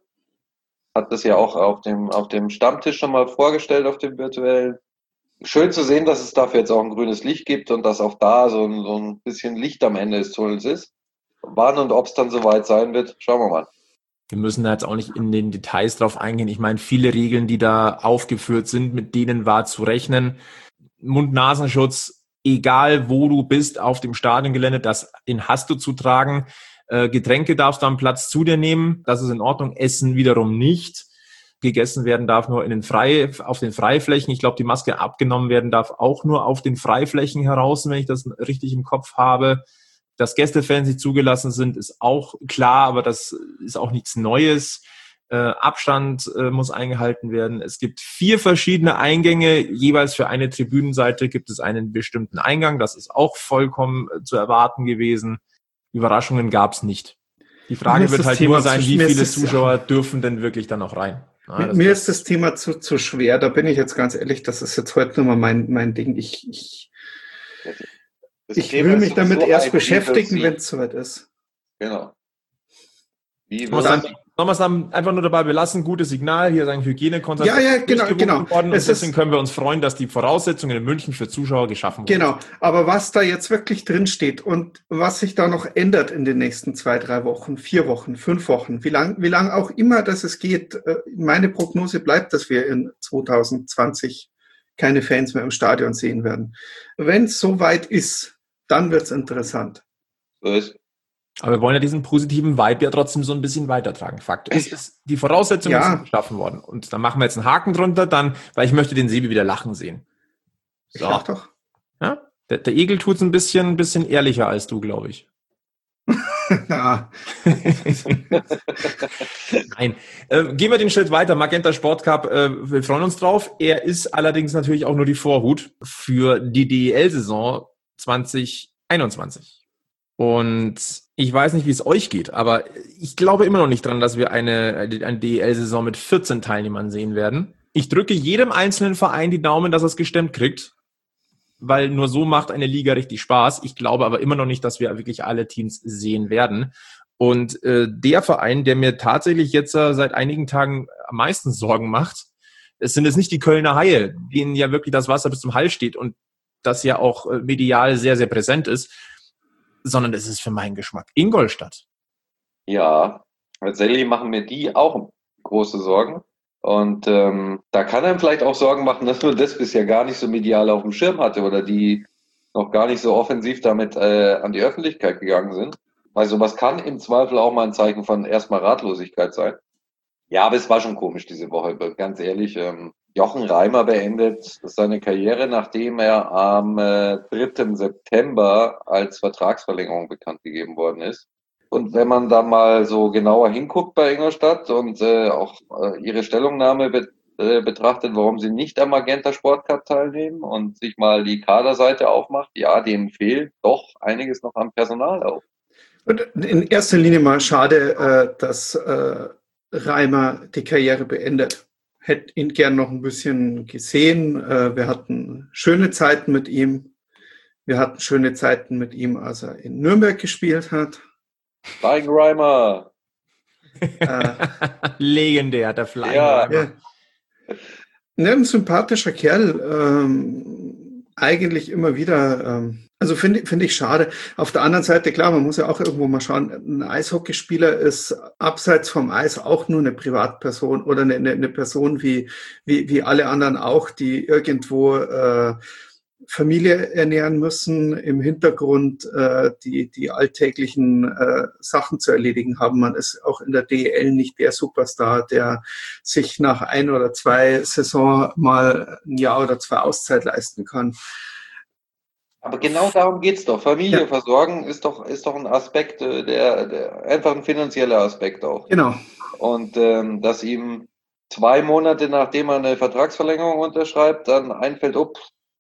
Hat das ja auch auf dem, auf dem Stammtisch schon mal vorgestellt, auf dem virtuellen. Schön zu sehen, dass es dafür jetzt auch ein grünes Licht gibt und dass auch da so ein, so ein bisschen Licht am Ende des Tunnels ist. Wann und ob es dann soweit sein wird, schauen wir mal. Wir müssen da jetzt auch nicht in den Details drauf eingehen. Ich meine, viele Regeln, die da aufgeführt sind, mit denen war zu rechnen. Mund-Nasenschutz, egal wo du bist auf dem Stadiongelände, das in hast du zu tragen. Äh, Getränke darfst du am Platz zu dir nehmen, das ist in Ordnung. Essen wiederum nicht. Gegessen werden darf nur in den Frei, auf den Freiflächen. Ich glaube, die Maske abgenommen werden darf auch nur auf den Freiflächen heraus, wenn ich das richtig im Kopf habe. Dass Gästefans nicht zugelassen sind, ist auch klar, aber das ist auch nichts Neues. Äh, Abstand äh, muss eingehalten werden. Es gibt vier verschiedene Eingänge. Jeweils für eine Tribünenseite gibt es einen bestimmten Eingang. Das ist auch vollkommen äh, zu erwarten gewesen. Überraschungen gab es nicht. Die Frage wird halt nur sein, wie viele Zuschauer dürfen denn wirklich dann noch rein? Ja, mir ist das Thema zu, zu schwer. Da bin ich jetzt ganz ehrlich, das ist jetzt heute nur mal mein, mein Ding. Ich, ich Das Ich Thema will ist mich damit sowieso erst ein beschäftigen, Wie wenn es soweit ist. Genau. Wie Sollen wird wir es dann, es dann einfach nur dabei belassen? Gutes Signal, hier sagen Hygienekonzept. Ja, ja, genau, durchgewunken genau. Worden, und Es deswegen ist- können wir uns freuen, dass die Voraussetzungen in München für Zuschauer geschaffen wurden. Genau, aber was da jetzt wirklich drin steht und was sich da noch ändert in den nächsten zwei, drei Wochen, vier Wochen, fünf Wochen, wie lang, wie lang auch immer das es geht, äh, meine Prognose bleibt, dass wir in zwanzig zwanzig keine Fans mehr im Stadion sehen werden. Wenn es soweit ist, dann wird es interessant. so ist. Aber wir wollen ja diesen positiven Vibe ja trotzdem so ein bisschen weitertragen. Fakt ist, ist die Voraussetzungen Ja. sind geschaffen worden. Und dann machen wir jetzt einen Haken drunter, dann, weil ich möchte den Sebi wieder lachen sehen. Ich So. sag doch. Ja? Der, der Egel tut's ein bisschen, ein bisschen ehrlicher als du, glaube ich. Ja, Nein. Äh, gehen wir den Schritt weiter. Magenta Sport Cup, äh, wir freuen uns drauf. Er ist allerdings natürlich auch nur die Vorhut für die D E L-Saison zwanzig einundzwanzig. Und ich weiß nicht, wie es euch geht, aber ich glaube immer noch nicht dran, dass wir eine, eine D E L-Saison mit vierzehn Teilnehmern sehen werden. Ich drücke jedem einzelnen Verein die Daumen, dass er es gestemmt kriegt, weil nur so macht eine Liga richtig Spaß. Ich glaube aber immer noch nicht, dass wir wirklich alle Teams sehen werden. Und äh, der Verein, der mir tatsächlich jetzt äh, seit einigen Tagen am meisten Sorgen macht, es sind jetzt nicht die Kölner Haie, denen ja wirklich das Wasser bis zum Hals steht und das ja auch äh, medial sehr, sehr präsent ist, sondern es ist für meinen Geschmack Ingolstadt. Ja, tatsächlich machen mir die auch große Sorgen. Und ähm, da kann einem vielleicht auch Sorgen machen, dass man das bisher gar nicht so medial auf dem Schirm hatte oder die noch gar nicht so offensiv damit äh, an die Öffentlichkeit gegangen sind. Weil sowas kann im Zweifel auch mal ein Zeichen von erstmal Ratlosigkeit sein. Ja, aber es war schon komisch diese Woche, ganz ehrlich. Ähm, Jochen Reimer beendet seine Karriere, nachdem er am äh, dritten September als Vertragsverlängerung bekannt gegeben worden ist. Und wenn man da mal so genauer hinguckt bei Ingolstadt und äh, auch äh, ihre Stellungnahme be äh, betrachtet, warum sie nicht am Magenta Sportcup teilnehmen und sich mal die Kaderseite aufmacht, ja, denen fehlt doch einiges noch am Personal auch. Und in erster Linie mal schade, äh, dass äh, Reimer die Karriere beendet. Hätte ihn gern noch ein bisschen gesehen. Äh, wir hatten schöne Zeiten mit ihm. Wir hatten schöne Zeiten mit ihm, als er in Nürnberg gespielt hat. Flying Reimer. Äh, Legendär, der Flying Ja. Reimer. Ja, ein sympathischer Kerl. Ähm, eigentlich immer wieder. Ähm, also finde finde ich schade. Auf der anderen Seite, klar, man muss ja auch irgendwo mal schauen, ein Eishockeyspieler ist abseits vom Eis auch nur eine Privatperson oder eine, eine Person wie, wie, wie alle anderen auch, die irgendwo äh, Familie ernähren müssen, im Hintergrund äh, die, die alltäglichen äh, Sachen zu erledigen haben. Man ist auch in der D E L nicht der Superstar, der sich nach ein oder zwei Saison mal ein Jahr oder zwei Auszeit leisten kann. Aber genau darum geht's doch. Familie Ja. versorgen ist doch, ist doch ein Aspekt, äh, der, der einfach ein finanzieller Aspekt auch. Genau. Und ähm, dass ihm zwei Monate nachdem er eine Vertragsverlängerung unterschreibt, dann einfällt, oh,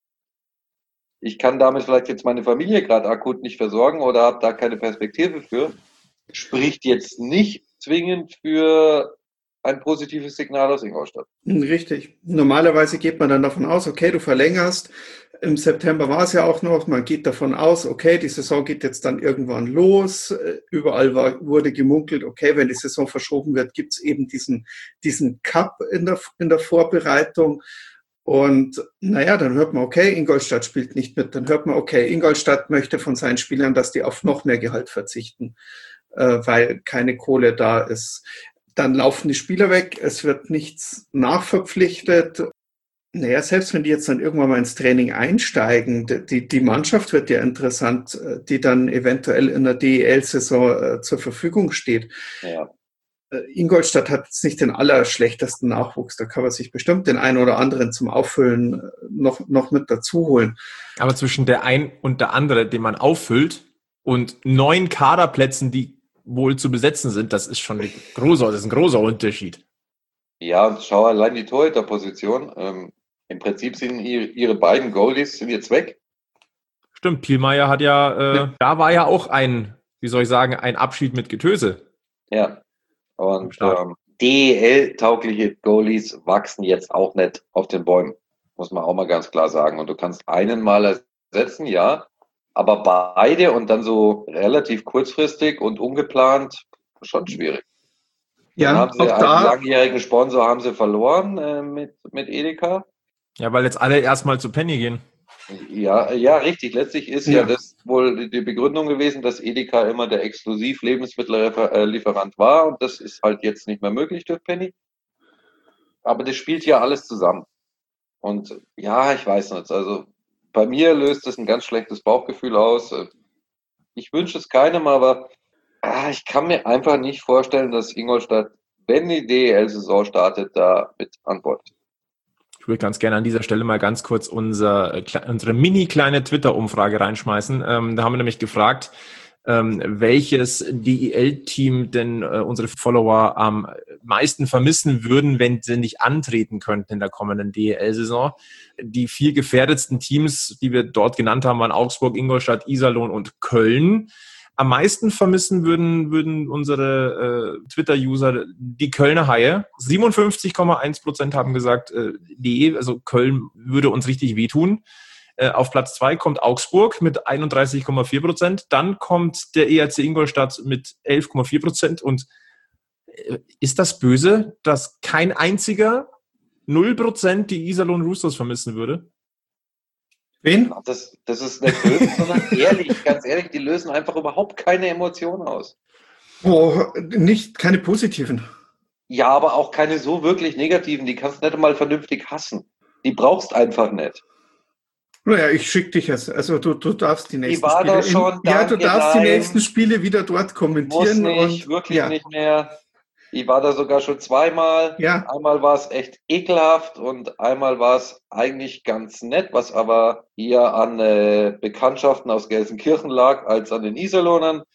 ich kann damit vielleicht jetzt meine Familie gerade akut nicht versorgen oder habe da keine Perspektive für, spricht jetzt nicht zwingend für ein positives Signal aus Ingolstadt. Richtig. Normalerweise geht man dann davon aus, okay, du verlängerst. Im September war es ja auch noch. Man geht davon aus, okay, die Saison geht jetzt dann irgendwann los. Überall war, wurde gemunkelt, okay, wenn die Saison verschoben wird, gibt es eben diesen, diesen Cup in der, in der Vorbereitung. Und naja, dann hört man, okay, Ingolstadt spielt nicht mit. Dann hört man, okay, Ingolstadt möchte von seinen Spielern, dass die auf noch mehr Gehalt verzichten, äh, weil keine Kohle da ist. Dann laufen die Spieler weg, es wird nichts nachverpflichtet. Naja, selbst wenn die jetzt dann irgendwann mal ins Training einsteigen, die, die Mannschaft wird ja interessant, die dann eventuell in der D E L-Saison äh, zur Verfügung steht. Ja. Ingolstadt hat jetzt nicht den allerschlechtesten Nachwuchs. Da kann man sich bestimmt den einen oder anderen zum Auffüllen noch, noch mit dazu holen. Aber zwischen der ein und der andere, den man auffüllt, und neun Kaderplätzen, die wohl zu besetzen sind, das ist schon ein großer, das ist ein großer Unterschied. Ja, und schau allein die Torhüterposition. Ähm, Im Prinzip sind ihre, ihre beiden Goalies sind jetzt weg. Stimmt, Pielmeier hat ja, äh, Ja. da war ja auch ein, wie soll ich sagen, ein Abschied mit Getöse. Ja. Und Stark. ähm, D E L-taugliche Goalies wachsen jetzt auch nicht auf den Bäumen. Muss man auch mal ganz klar sagen. Und du kannst einen mal ersetzen, ja. Aber beide und dann so relativ kurzfristig und ungeplant schon schwierig. Dann Ja, haben sie auch einen da, langjährigen Sponsor haben sie verloren äh, mit, mit Edeka. Ja, weil jetzt alle erstmal zu Penny gehen. Ja, ja, richtig. Letztlich ist ja, Ja. das wohl die Begründung gewesen, dass Edeka immer der exklusiv Lebensmittellieferant war und das ist halt jetzt nicht mehr möglich durch Penny. Aber das spielt ja alles zusammen. Und ja, ich weiß nicht. Also bei mir löst es ein ganz schlechtes Bauchgefühl aus. Ich wünsche es keinem, aber ah, ich kann mir einfach nicht vorstellen, dass Ingolstadt, wenn die D E L-Saison startet, da mit antwortet. Ich würde ganz gerne an dieser Stelle mal ganz kurz unser, unsere mini kleine Twitter-Umfrage reinschmeißen. Ähm, da haben wir nämlich gefragt, ähm, welches D E L-Team denn äh, unsere Follower am meisten vermissen würden, wenn sie nicht antreten könnten in der kommenden D E L-Saison. Die vier gefährdetsten Teams, die wir dort genannt haben, waren Augsburg, Ingolstadt, Iserlohn und Köln. Am meisten vermissen würden, würden unsere äh, Twitter-User die Kölner Haie. siebenundfünfzig Komma eins Prozent haben gesagt, äh, nee, also Köln würde uns richtig wehtun. Äh, auf Platz zwei kommt Augsburg mit einunddreißig Komma vier Prozent. Dann kommt der E R C Ingolstadt mit elf Komma vier Prozent. Und äh, ist das böse, dass kein einziger null Prozent die Iserlohn Roosters vermissen würde? wen? Das, das ist nicht böse, sondern ehrlich, ganz ehrlich, die lösen einfach überhaupt keine Emotionen aus. Oh, nicht, keine positiven. Ja, aber auch keine so wirklich negativen, die kannst du nicht mal vernünftig hassen. Die brauchst einfach nicht. Naja, ich schicke dich jetzt. Also du, du darfst die nächsten war Spiele. doch schon, in, ja, du danke, darfst die nein. nächsten Spiele wieder dort Muss kommentieren. nicht, und, wirklich ja. nicht mehr. Ich war da sogar schon zweimal. Ja. Einmal war es echt ekelhaft und einmal war es eigentlich ganz nett, was aber eher an äh, Bekanntschaften aus Gelsenkirchen lag als an den Iserlohnern.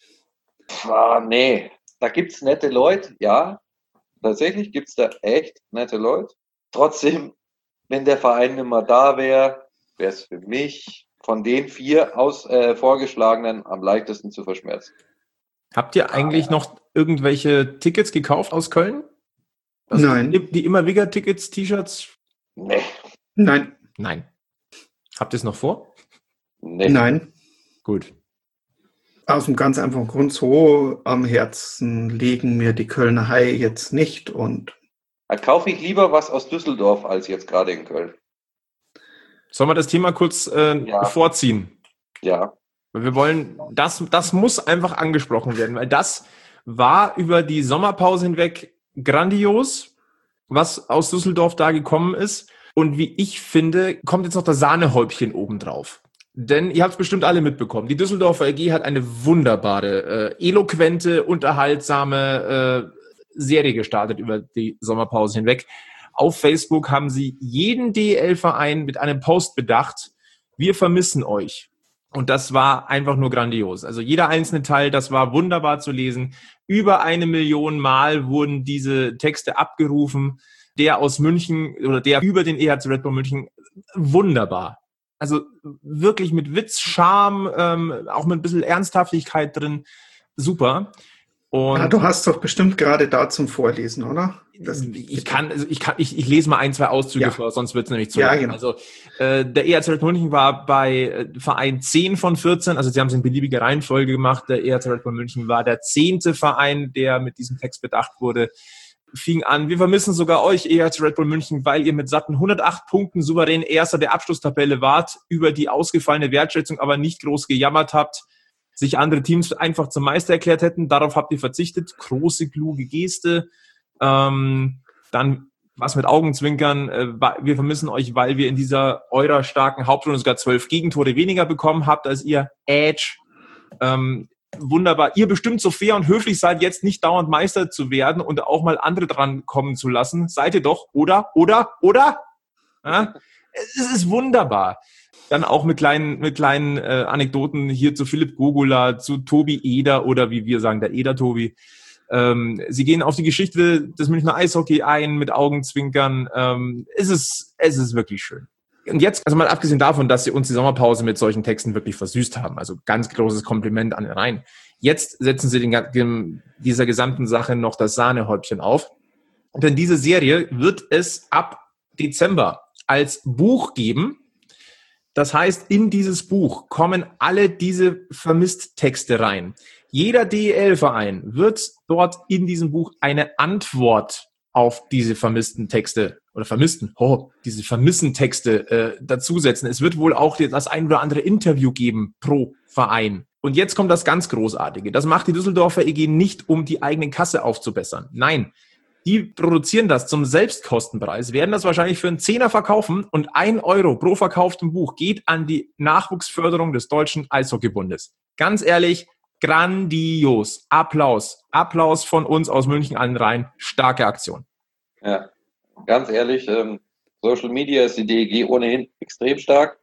Ah, nee, da gibt's nette Leute, ja. Tatsächlich gibt's da echt nette Leute. Trotzdem, wenn der Verein nicht mehr da wäre, wäre es für mich von den vier aus äh, vorgeschlagenen am leichtesten zu verschmerzen. Habt ihr eigentlich noch irgendwelche Tickets gekauft aus Köln? Also Nein. Die, die Immer-Wigger-Tickets, T-Shirts? Nee, Nein, Nein. Habt ihr es noch vor? nee. nein. Gut. Aus einem ganz einfachen Grund, so am Herzen liegen mir die Kölner Haie jetzt nicht. Und Da kaufe ich lieber was aus Düsseldorf als jetzt gerade in Köln. Sollen wir das Thema kurz äh, Ja. vorziehen? Ja, Weil wir wollen, das, das muss einfach angesprochen werden, weil das war über die Sommerpause hinweg grandios, was aus Düsseldorf da gekommen ist. Und wie ich finde, kommt jetzt noch das Sahnehäubchen obendrauf. Denn ihr habt es bestimmt alle mitbekommen. Die Düsseldorfer E G hat eine wunderbare, äh, eloquente, unterhaltsame äh, Serie gestartet über die Sommerpause hinweg. Auf Facebook haben sie jeden D E L-Verein mit einem Post bedacht. Wir vermissen euch. Und das war einfach nur grandios. Also jeder einzelne Teil, das war wunderbar zu lesen. Über eine Million Mal wurden diese Texte abgerufen. Der aus München oder der über den E H C Red Bull München, wunderbar. Also wirklich mit Witz, Charme, ähm, auch mit ein bisschen Ernsthaftigkeit drin. Super. Und ja, du hast doch bestimmt gerade da zum Vorlesen, oder? Das, ich kann, also ich kann, ich, ich lese mal ein, zwei Auszüge Ja. vor, sonst wird es nämlich zu Ja, lang. genau. Also äh, der E H C Red Bull München war bei äh, Verein zehn von vierzehn, also sie haben es in beliebiger Reihenfolge gemacht. Der E H C Red Bull München war der zehnte Verein, der mit diesem Text bedacht wurde. Fing an, wir vermissen sogar euch, E H C Red Bull München, weil ihr mit satten hundertacht Punkten souverän Erster der Abschlusstabelle wart, über die ausgefallene Wertschätzung aber nicht groß gejammert habt, sich andere Teams einfach zum Meister erklärt hätten. Darauf habt ihr verzichtet. Große, kluge Geste. Ähm, dann was mit Augenzwinkern. Äh, wir vermissen euch, weil wir in dieser eurer starken Hauptrunde sogar zwölf Gegentore weniger bekommen habt als ihr. Edge. Ähm, wunderbar. Ihr bestimmt so fair und höflich seid, jetzt nicht dauernd Meister zu werden und auch mal andere dran kommen zu lassen. Seid ihr doch, oder? Oder? Oder? Ja? Es ist wunderbar. Dann auch mit kleinen, mit kleinen äh, Anekdoten hier zu Philipp Gogula, zu Tobi Eder oder wie wir sagen, der Eder-Tobi. Ähm, sie gehen auf die Geschichte des Münchner Eishockey ein mit Augenzwinkern. Ähm, es ist, es ist wirklich schön. Und jetzt, also mal abgesehen davon, dass sie uns die Sommerpause mit solchen Texten wirklich versüßt haben, also ganz großes Kompliment an den Rhein. Jetzt setzen sie den, dem, dieser gesamten Sache noch das Sahnehäubchen auf. Denn diese Serie wird es ab Dezember als Buch geben. Das heißt, in dieses Buch kommen alle diese Vermisst-Texte rein. Jeder D E L-Verein wird dort in diesem Buch eine Antwort auf diese vermissten Texte oder vermissten, oh, diese vermissen Texte äh, dazusetzen. Es wird wohl auch das ein oder andere Interview geben pro Verein. Und jetzt kommt das ganz Großartige. Das macht die Düsseldorfer E G nicht, um die eigene Kasse aufzubessern. Nein, die produzieren das zum Selbstkostenpreis, werden das wahrscheinlich für einen Zehner verkaufen und ein Euro pro verkauftem Buch geht an die Nachwuchsförderung des Deutschen Eishockeybundes. Ganz ehrlich, grandios. Applaus. Applaus von uns aus München allen rein. Starke Aktion. Ja, ganz ehrlich, ähm, Social Media ist die D E G ohnehin extrem stark.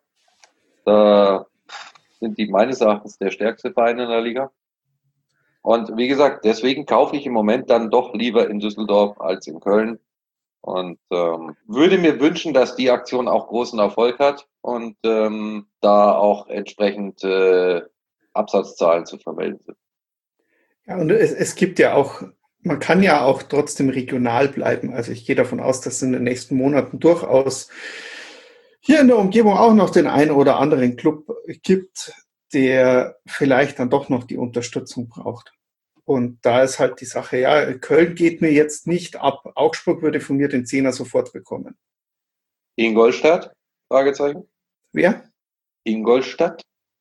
Da sind die meines Erachtens der stärkste Verein in der Liga. Und wie gesagt, deswegen kaufe ich im Moment dann doch lieber in Düsseldorf als in Köln. Und ähm, würde mir wünschen, dass die Aktion auch großen Erfolg hat und ähm, da auch entsprechend äh, Absatzzahlen zu vermelden sind. Ja, und es, es gibt ja auch, man kann ja auch trotzdem regional bleiben. Also ich gehe davon aus, dass es in den nächsten Monaten durchaus hier in der Umgebung auch noch den einen oder anderen Club gibt, der vielleicht dann doch noch die Unterstützung braucht. Und da ist halt die Sache, ja, Köln geht mir jetzt nicht ab. Augsburg würde von mir den Zehner sofort bekommen. Ingolstadt? Fragezeichen. Wer? Ingolstadt?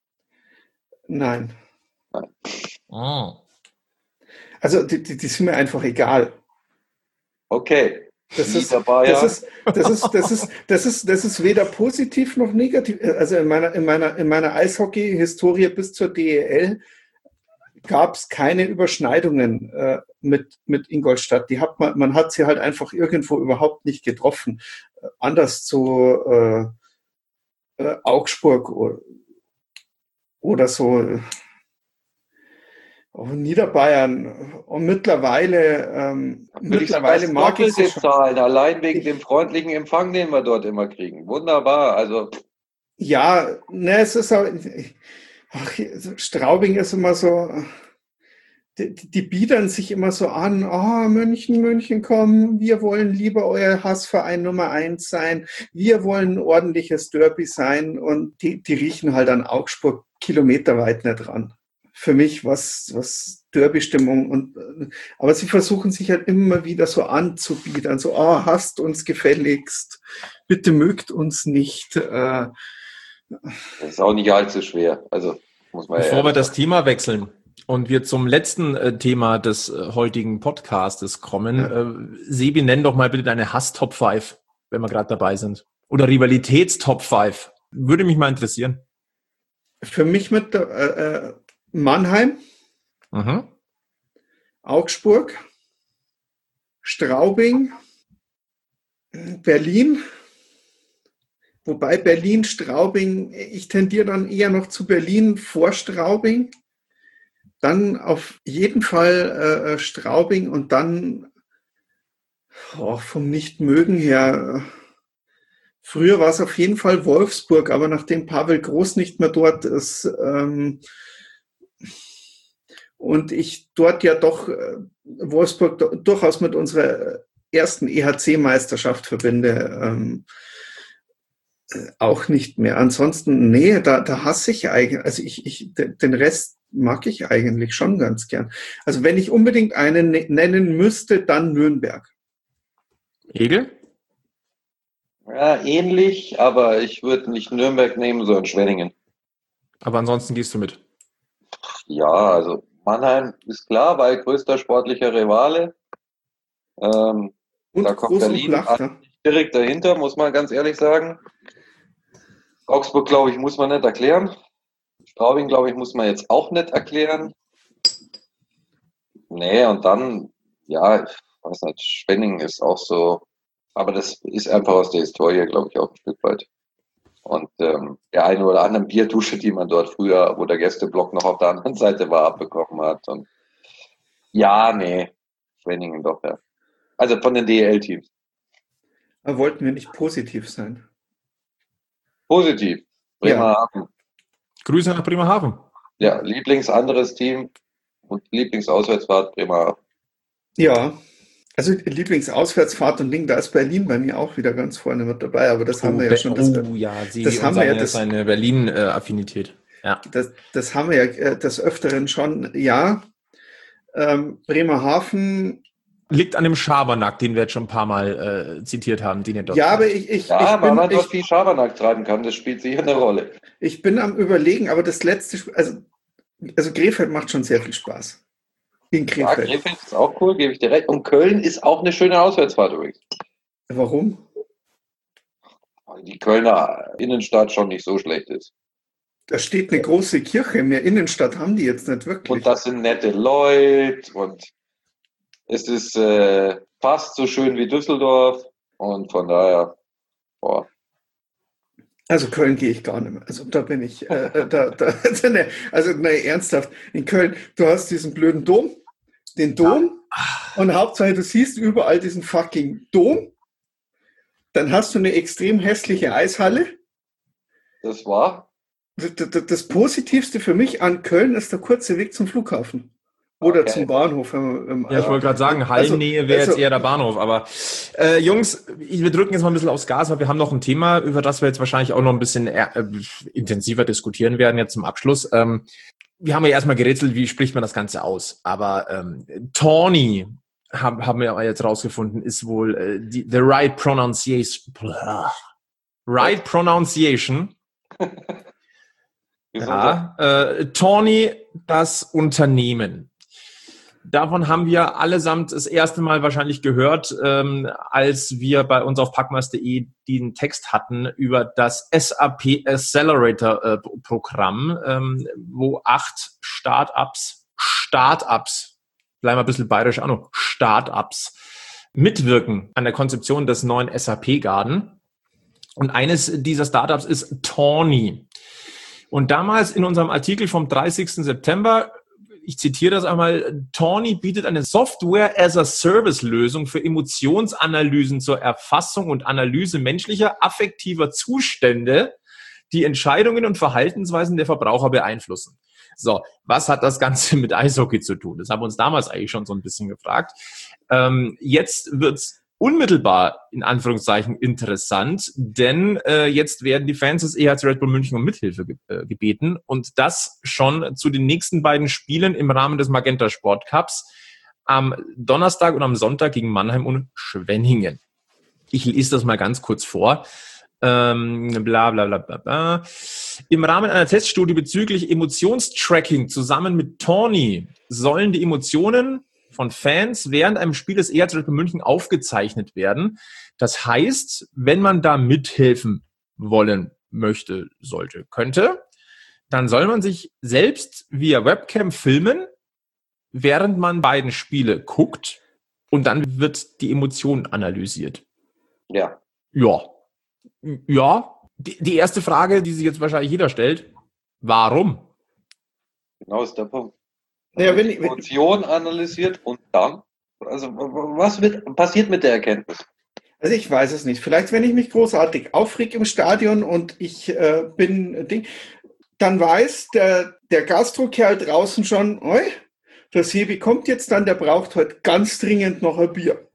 Nein. Nein. Oh. Also die, die, die sind mir einfach egal. Okay. Das ist, Niederbayer. das ist, das ist, das ist, das ist, das ist weder positiv noch negativ. Also in meiner, in meiner, in meiner Eishockey-Historie bis zur D E L gab es keine Überschneidungen äh, mit, mit Ingolstadt. Die hat man, man hat sie halt einfach irgendwo überhaupt nicht getroffen. Äh, anders zu äh, äh, Augsburg oder, oder so. Auch Niederbayern. Und mittlerweile, ähm, mittlerweile mag ich sie schon. Zahlen, allein wegen dem freundlichen Empfang, den wir dort immer kriegen. Wunderbar. Also ja, ne, es ist auch, ach, Straubing ist immer so, die, die biedern sich immer so an, oh, München, München, komm, wir wollen lieber euer Hassverein Nummer eins sein, wir wollen ein ordentliches Derby sein und die, die riechen halt an Augsburg kilometerweit nicht ran. Für mich was, was Derby-Stimmung und, aber sie versuchen sich halt immer wieder so anzubiedern, so, ah, oh, hasst uns gefälligst, bitte mögt uns nicht. Äh, das ist auch nicht allzu schwer, also muss man Bevor ja wir das Thema wechseln und wir zum letzten äh, Thema des äh, heutigen Podcastes kommen, ja. äh, Sebi, nenn doch mal bitte deine Hass-Top fünf, wenn wir gerade dabei sind. Oder Rivalitäts-Top fünf. Würde mich mal interessieren. Für mich mit äh, Mannheim, Mhm. Augsburg, Straubing, Berlin, wobei Berlin, Straubing, ich tendiere dann eher noch zu Berlin vor Straubing, dann auf jeden Fall äh, Straubing und dann oh, vom Nichtmögen her, früher war es auf jeden Fall Wolfsburg, aber nachdem Pavel Groß nicht mehr dort ist, ähm, und ich dort ja doch äh, Wolfsburg do, durchaus mit unserer ersten E H C-Meisterschaft verbinde, ähm, äh, auch nicht mehr. Ansonsten, nee, da, da hasse ich eigentlich, also ich, ich, den Rest mag ich eigentlich schon ganz gern. Also wenn ich unbedingt einen nennen müsste, dann Nürnberg. Egel? Ja, ähnlich, aber ich würde nicht Nürnberg nehmen, sondern Schwenningen. Aber ansonsten gehst du mit. Ja, also Mannheim ist klar, weil größter sportlicher Rivale. Ähm, Und da kommt groß und Berlin flach, ne? direkt dahinter, muss man ganz ehrlich sagen. Augsburg, glaube ich, muss man nicht erklären. Straubing, glaube ich, muss man jetzt auch nicht erklären. Nee, und dann, ja, ich weiß nicht, Schwenningen ist auch so, aber das ist einfach aus der Historie, glaube ich, auch ein Stück weit. Und ähm, der eine oder andere Bierdusche, die man dort früher, wo der Gästeblock noch auf der anderen Seite war, abbekommen hat. Und ja, nee, Schwenningen doch, ja. Also von den D E L-Teams. Aber wollten wir nicht positiv sein? Positiv. Bremerhaven. Grüße nach Bremerhaven. Ja, Lieblings anderes Team und Lieblingsauswärtsfahrt Bremerhaven. Ja, also Lieblingsauswärtsfahrt und Ding, da ist Berlin bei mir auch wieder ganz vorne mit dabei, aber das haben wir ja schon. Das, oh ja, Sebi, das haben wir ja das, seine Berlin-Affinität. Ja. Das, das haben wir ja des Öfteren schon, ja. Ähm, Bremerhaven. Liegt an dem Schabernack, den wir jetzt schon ein paar Mal äh, zitiert haben, den ihr dort. Ja, aber ich, ich, ja, ich bin, weil man dort ich, viel Schabernack treiben kann, das spielt sicher eine Rolle. Ich bin am Überlegen, aber das letzte, also, also Krefeld macht schon sehr viel Spaß. In Krefeld. Ja, Krefeld ist auch cool, gebe ich dir recht. Und Köln ist auch eine schöne Auswärtsfahrt übrigens. Warum? Weil die Kölner Innenstadt schon nicht so schlecht ist. Da steht eine große Kirche, mehr Innenstadt haben die jetzt nicht wirklich. Und das sind nette Leute und es ist äh, fast so schön wie Düsseldorf und von daher, boah. Also Köln gehe ich gar nicht mehr. Also da bin ich, äh, da, da, also ne, ernsthaft, in Köln, du hast diesen blöden Dom, den Dom und Hauptsache du siehst überall diesen fucking Dom, dann hast du eine extrem hässliche Eishalle. Das war? Das, das, das Positivste für mich an Köln ist der kurze Weg zum Flughafen. Oder okay. Zum Bahnhof. Ähm, ja, ich wollte gerade sagen, Hallennähe wäre also, jetzt eher der Bahnhof. Aber äh, Jungs, wir drücken jetzt mal ein bisschen aufs Gas, weil wir haben noch ein Thema, über das wir jetzt wahrscheinlich auch noch ein bisschen äh, intensiver diskutieren werden jetzt zum Abschluss. Ähm, wir haben ja erstmal gerätselt, wie spricht man das Ganze aus. Aber ähm, Tawny, haben, haben wir jetzt rausgefunden, ist wohl äh, die, the right pronunciation. Right pronunciation. Ja, äh, Tawny, das Unternehmen. Davon haben wir allesamt das erste Mal wahrscheinlich gehört, ähm, als wir bei uns auf packmas punkt de den Text hatten über das S A P Accelerator äh, Programm, ähm, wo acht Startups Start-ups, bleiben wir ein bisschen bayerisch an, noch Start-ups, mitwirken an der Konzeption des neuen S A P-Garden. Und eines dieser Startups ist Tawny. Und damals in unserem Artikel vom dreißigsten September, ich zitiere das einmal, Tawny bietet eine Software-as-a-Service-Lösung für Emotionsanalysen zur Erfassung und Analyse menschlicher, affektiver Zustände, die Entscheidungen und Verhaltensweisen der Verbraucher beeinflussen. So, was hat das Ganze mit Eishockey zu tun? Das haben wir uns damals eigentlich schon so ein bisschen gefragt. Ähm, jetzt wird's unmittelbar in Anführungszeichen interessant, denn äh, jetzt werden die Fans des E H C Red Bull München um Mithilfe ge- äh, gebeten und das schon zu den nächsten beiden Spielen im Rahmen des Magenta Sport Cups am Donnerstag und am Sonntag gegen Mannheim und Schwenningen. Ich lese das mal ganz kurz vor. Ähm, bla, bla, bla, bla, bla. Im Rahmen einer Teststudie bezüglich Emotionstracking zusammen mit Tawny sollen die Emotionen von Fans während einem Spiel des E H C Red Bull München aufgezeichnet werden. Das heißt, wenn man da mithelfen wollen möchte, sollte, könnte, dann soll man sich selbst via Webcam filmen, während man beiden Spiele guckt und dann wird die Emotion analysiert. Ja. Ja. Ja. Die, die erste Frage, die sich jetzt wahrscheinlich jeder stellt, warum? Genau ist der Punkt. Naja, wenn ich, wenn, Emotion analysiert und dann, also was wird, passiert mit der Erkenntnis? also ich weiß es nicht. Vielleicht, wenn ich mich großartig aufreg im Stadion und ich äh, bin Ding, dann weiß der, der Gastrokerl draußen schon, oi, der Sebi kommt jetzt dann, der braucht heute ganz dringend noch ein Bier.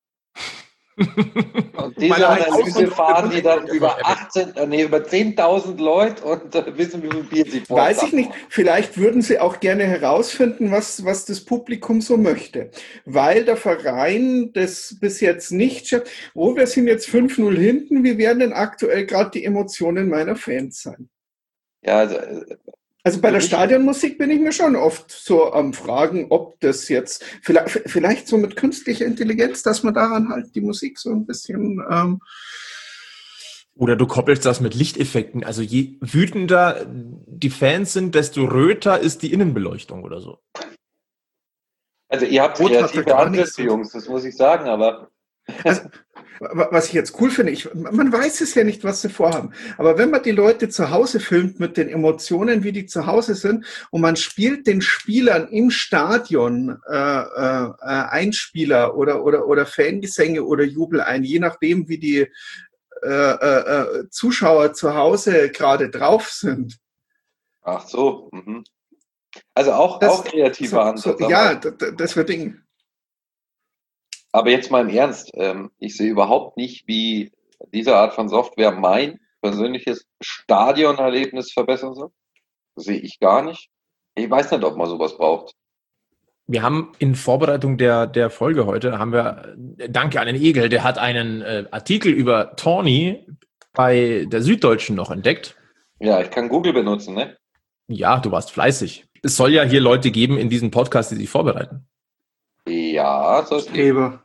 Und diese Analyse fahren die dann über achtzehn, nee, über zehntausend Leute und äh, wissen, wie viel Bier sie vorhaben. Weiß ich nicht. Vielleicht würden sie auch gerne herausfinden, was, was das Publikum so möchte. Weil der Verein das bis jetzt nicht schafft. Oh, wir sind jetzt fünf null hinten. Wie werden denn aktuell gerade die Emotionen meiner Fans sein? Ja, also, äh, Also bei der Stadionmusik bin ich mir schon oft so am Fragen, ob das jetzt, vielleicht, vielleicht so mit künstlicher Intelligenz, dass man daran halt die Musik so ein bisschen... Ähm Oder du koppelst das mit Lichteffekten. Also je wütender die Fans sind, desto röter ist die Innenbeleuchtung oder so. also ihr habt Rot hat kreative da gar nichts Ansätze, Jungs, das muss ich sagen, aber Also, was ich jetzt cool finde, ich, man weiß es ja nicht, was sie vorhaben. Aber wenn man die Leute zu Hause filmt mit den Emotionen, wie die zu Hause sind, und man spielt den Spielern im Stadion äh, äh, Einspieler oder, oder, oder Fangesänge oder Jubel ein, je nachdem, wie die äh, äh, Zuschauer zu Hause gerade drauf sind. ach so. Mhm. Also auch, Das- auch kreative So, Ansätze. so, ja, das, das wird Ding. Aber jetzt mal im Ernst, ähm, ich sehe überhaupt nicht, wie diese Art von Software mein persönliches Stadionerlebnis verbessern soll. Das sehe ich gar nicht. Ich weiß nicht, ob man sowas braucht. Wir haben in Vorbereitung der, der Folge heute, haben wir, äh, danke an den Egel, der hat einen äh, Artikel über Tawny bei der Süddeutschen noch entdeckt. Ja, ich kann Google benutzen, ne? Ja, du warst fleißig. Es soll ja hier Leute geben in diesem Podcast, die sich vorbereiten, Ja, soll es geben. Eber.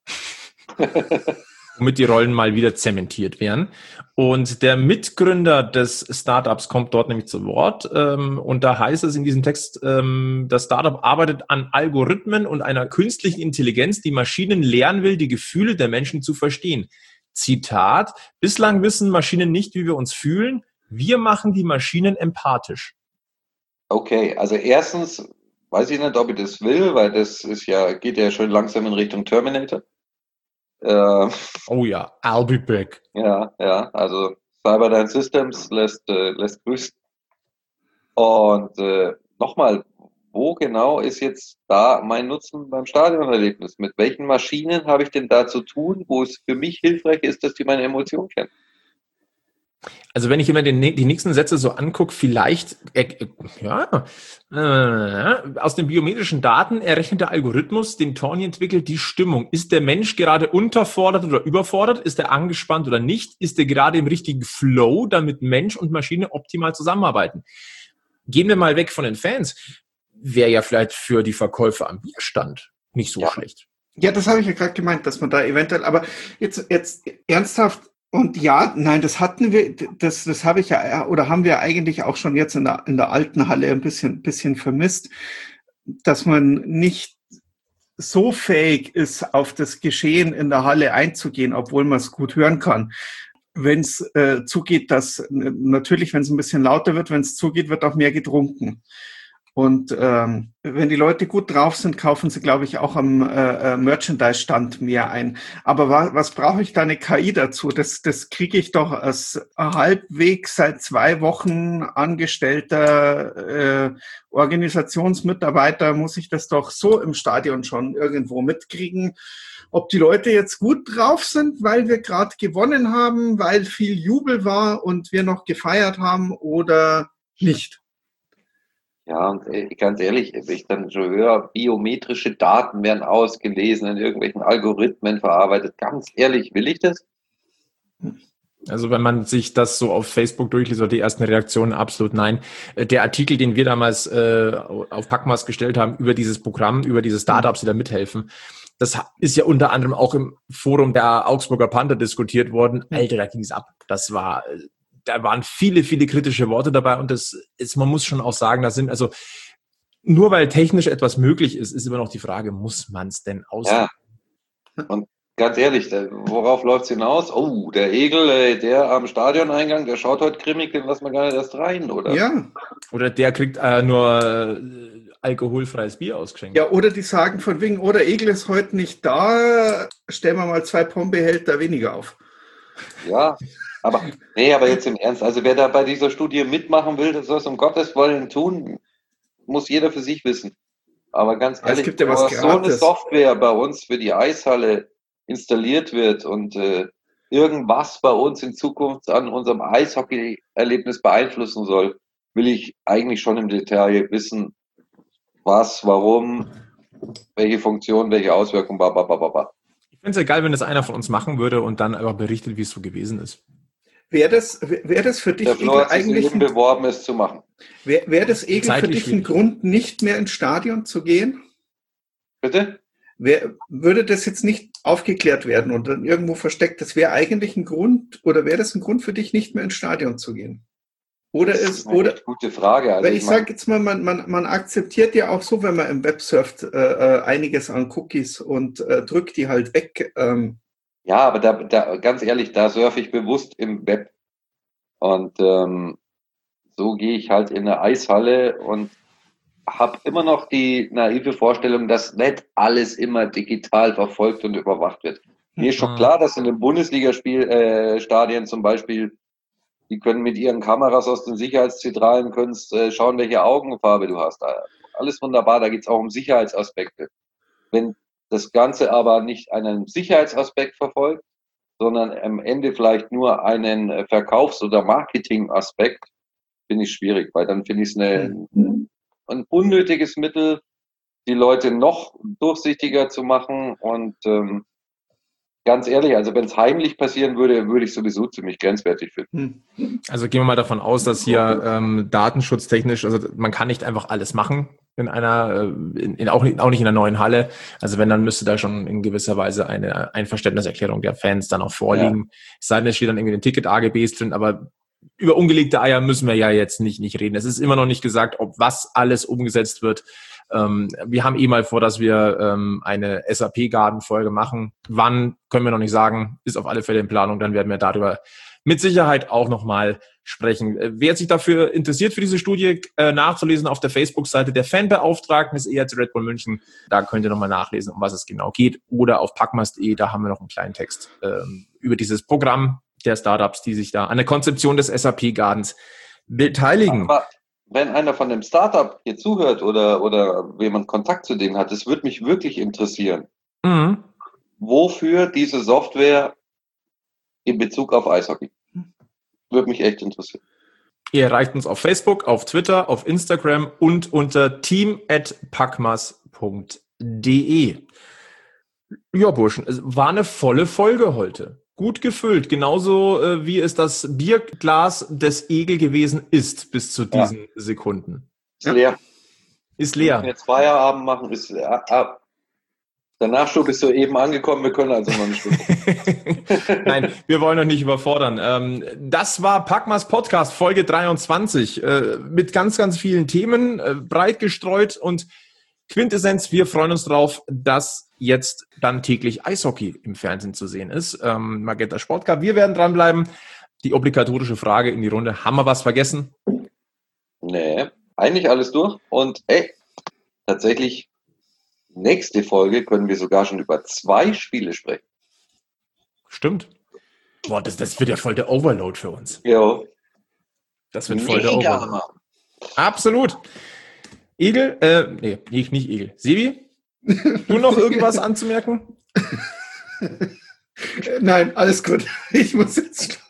womit die Rollen mal wieder zementiert werden. Und der Mitgründer des Startups kommt dort nämlich zu Wort. Ähm, und da heißt es in diesem Text, ähm, das Startup arbeitet an Algorithmen und einer künstlichen Intelligenz, die Maschinen lernen will, die Gefühle der Menschen zu verstehen. Zitat, bislang wissen Maschinen nicht, wie wir uns fühlen. Wir machen die Maschinen empathisch. Okay, also erstens weiß ich nicht, ob ich das will, weil das ist ja, geht ja schon langsam in Richtung Terminator. Äh, Oh ja, I'll be back. ja, ja, also Cyberdyne Systems lässt, äh, lässt grüßen. Und äh, nochmal, wo genau ist jetzt da mein Nutzen beim Stadionerlebnis? Mit welchen Maschinen habe ich denn da zu tun, wo es für mich hilfreich ist, dass die meine Emotionen kennen? Also wenn ich immer den, die nächsten Sätze so angucke, vielleicht, äh, ja, äh, aus den biometrischen Daten errechnet der Algorithmus, den Tawny entwickelt, die Stimmung. Ist der Mensch gerade unterfordert oder überfordert? Ist er angespannt oder nicht? Ist er gerade im richtigen Flow, damit Mensch und Maschine optimal zusammenarbeiten? Gehen wir mal weg von den Fans. Wäre ja vielleicht für die Verkäufer am Bierstand nicht so Ja. schlecht. Ja, das habe ich ja gerade gemeint, dass man da eventuell, aber jetzt, jetzt ernsthaft, und ja, nein, das hatten wir, das, das habe ich ja, oder haben wir eigentlich auch schon jetzt in der, in der alten Halle ein bisschen, bisschen vermisst. dass man nicht so fähig ist, auf das Geschehen in der Halle einzugehen, obwohl man es gut hören kann. Wenn es äh, zugeht, dass natürlich, wenn es ein bisschen lauter wird, wenn es zugeht, wird auch mehr getrunken. Und ähm, wenn die Leute gut drauf sind, kaufen sie, glaube ich, auch am äh, Merchandise-Stand mehr ein. Aber wa- was brauche ich da eine K I dazu? Das, das kriege ich doch als halbwegs seit zwei Wochen angestellter äh, Organisationsmitarbeiter, muss ich das doch so im Stadion schon irgendwo mitkriegen. Ob die Leute jetzt gut drauf sind, weil wir gerade gewonnen haben, weil viel Jubel war und wir noch gefeiert haben oder nicht. Ja, und äh, ganz ehrlich, wenn ich dann schon höre, biometrische Daten werden ausgelesen, in irgendwelchen Algorithmen verarbeitet. Ganz ehrlich, will ich das? Also wenn man sich das so auf Facebook durchliest, oder die ersten Reaktionen, absolut nein. Der Artikel, den wir damals äh, auf Packmas gestellt haben, über dieses Programm, über diese Startups, die da mithelfen, das ist ja unter anderem auch im Forum der Augsburger Panther diskutiert worden. Alter, da ging es ab. Das war... Da waren viele, viele kritische Worte dabei und das ist, man muss schon auch sagen, da sind also nur weil technisch etwas möglich ist, ist immer noch die Frage, muss man es denn ausüben? Ja, und ganz ehrlich, worauf läuft es hinaus? Oh, der Egel, der am Stadioneingang, der schaut heute grimmig, den lassen wir gar nicht erst rein, oder? Ja. Oder der kriegt äh, nur äh, alkoholfreies Bier ausgeschenkt. Ja, oder die sagen von wegen, oder Egel ist heute nicht da, stellen wir mal zwei Pombehälter weniger auf. Ja. Aber, nee, aber jetzt im Ernst, also wer da bei dieser Studie mitmachen will, das soll es um Gottes Willen tun, muss jeder für sich wissen. Aber ganz ehrlich, es gibt ja was so eine Software bei uns für die Eishalle installiert wird und äh, irgendwas bei uns in Zukunft an unserem Eishockey-Erlebnis beeinflussen soll, will ich eigentlich schon im Detail wissen, was, warum, welche Funktion, welche Auswirkungen, bababababa. Ich finde es ja geil, wenn das einer von uns machen würde und dann aber berichtet, wie es so gewesen ist. Wäre das, wär das für dich, der Flo Egel, hat sich eigentlich ein, beworben, es zu machen. Wäre wär das, Egel, für Zeitlich dich ein schwierig. Grund, nicht mehr ins Stadion zu gehen? Bitte? Wär, würde das jetzt nicht aufgeklärt werden und dann irgendwo versteckt, das wäre eigentlich ein Grund, oder wäre das ein Grund für dich, nicht mehr ins Stadion zu gehen? Oder Das ist, ist eine oder, echt gute Frage. Also weil ich ich mein, sage jetzt mal, man, man, man akzeptiert ja auch so, wenn man im Web surft, äh, äh, einiges an Cookies und äh, drückt die halt weg. Ähm, ja, aber da, da, ganz ehrlich, da surfe ich bewusst im Web. Und ähm, so gehe ich halt in eine Eishalle und habe immer noch die naive Vorstellung, dass nicht alles immer digital verfolgt und überwacht wird. Mir ist schon Mhm. klar, dass in den Bundesligaspielstadien äh, Stadien zum Beispiel, die können mit ihren Kameras aus den Sicherheitszentralen können, äh, schauen, welche Augenfarbe du hast. Alles wunderbar, da geht es auch um Sicherheitsaspekte. Wenn das Ganze aber nicht einen Sicherheitsaspekt verfolgt, sondern am Ende vielleicht nur einen Verkaufs- oder Marketingaspekt, finde ich schwierig, weil dann finde ich es eine, ein unnötiges Mittel, die Leute noch durchsichtiger zu machen. Und ähm, ganz ehrlich, also wenn es heimlich passieren würde, würde ich sowieso ziemlich grenzwertig finden. hm. Also gehen wir mal davon aus, dass hier ähm, datenschutztechnisch, also man kann nicht einfach alles machen in einer, äh, in, in, auch, nicht, auch nicht in einer neuen Halle. Also wenn, dann müsste da schon in gewisser Weise eine Einverständniserklärung der Fans dann auch vorliegen. Ja. Es sei denn, es steht dann irgendwie in den Ticket-A G Bs drin, aber über ungelegte Eier müssen wir ja jetzt nicht, nicht reden. Es ist immer noch nicht gesagt, ob was alles umgesetzt wird. Ähm, wir haben eh mal vor, dass wir ähm, eine S A P-Garden-Folge machen. Wann, können wir noch nicht sagen, ist auf alle Fälle in Planung. Dann werden wir darüber mit Sicherheit auch nochmal sprechen. Wer sich dafür interessiert, für diese Studie äh, nachzulesen, auf der Facebook-Seite der Fanbeauftragten des E R C Red Bull München, da könnt ihr nochmal nachlesen, um was es genau geht. Oder auf packmas punkt de, da haben wir noch einen kleinen Text ähm, über dieses Programm der Startups, die sich da an der Konzeption des S A P-Gardens beteiligen. Aber wenn einer von dem Startup hier zuhört oder, oder jemand Kontakt zu denen hat, das würde mich wirklich interessieren, Mhm. wofür diese Software in Bezug auf Eishockey. Würde mich echt interessieren. Ihr erreicht uns auf Facebook, auf Twitter, auf Instagram und unter team at packmas punkt de. Ja, Burschen, es war eine volle Folge heute. Gut gefüllt, genauso äh, wie es das Bierglas des Egel gewesen ist bis zu diesen ja. Sekunden. Ist leer. Ist leer. Wir können jetzt Feierabend machen, ist leer. Ah, der Nachschub ist soeben angekommen, wir können also noch nicht. Nein, wir wollen euch nicht überfordern. Ähm, das war Packmas Podcast, Folge dreiundzwanzig, äh, mit ganz, ganz vielen Themen, äh, breit gestreut und Quintessenz, wir freuen uns drauf, dass jetzt dann täglich Eishockey im Fernsehen zu sehen ist. Ähm, Magenta Sport Cup, wir werden dranbleiben. Die obligatorische Frage in die Runde, haben wir was vergessen? Nee, eigentlich alles durch. Und ey, tatsächlich, nächste Folge können wir sogar schon über zwei Spiele sprechen. Stimmt. Boah, das, das wird ja voll der Overload für uns. Ja. Das wird voll der Mega. Overload. Absolut. Egel, äh, nee, nicht, nicht Egel. Sebi, du noch irgendwas anzumerken? Nein, alles gut. Ich muss jetzt,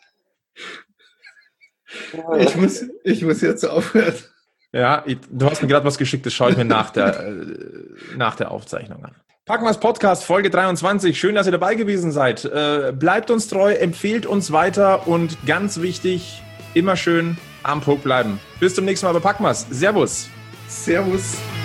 ich muss, ich muss jetzt aufhören. Ja, ich, du hast mir gerade was geschickt, das schaue ich mir nach der, äh, nach der Aufzeichnung an. Packmas Podcast, Folge dreiundzwanzig. Schön, dass ihr dabei gewesen seid. Äh, bleibt uns treu, empfehlt uns weiter und ganz wichtig, immer schön am Puck bleiben. Bis zum nächsten Mal bei Packmas. Servus. Servus.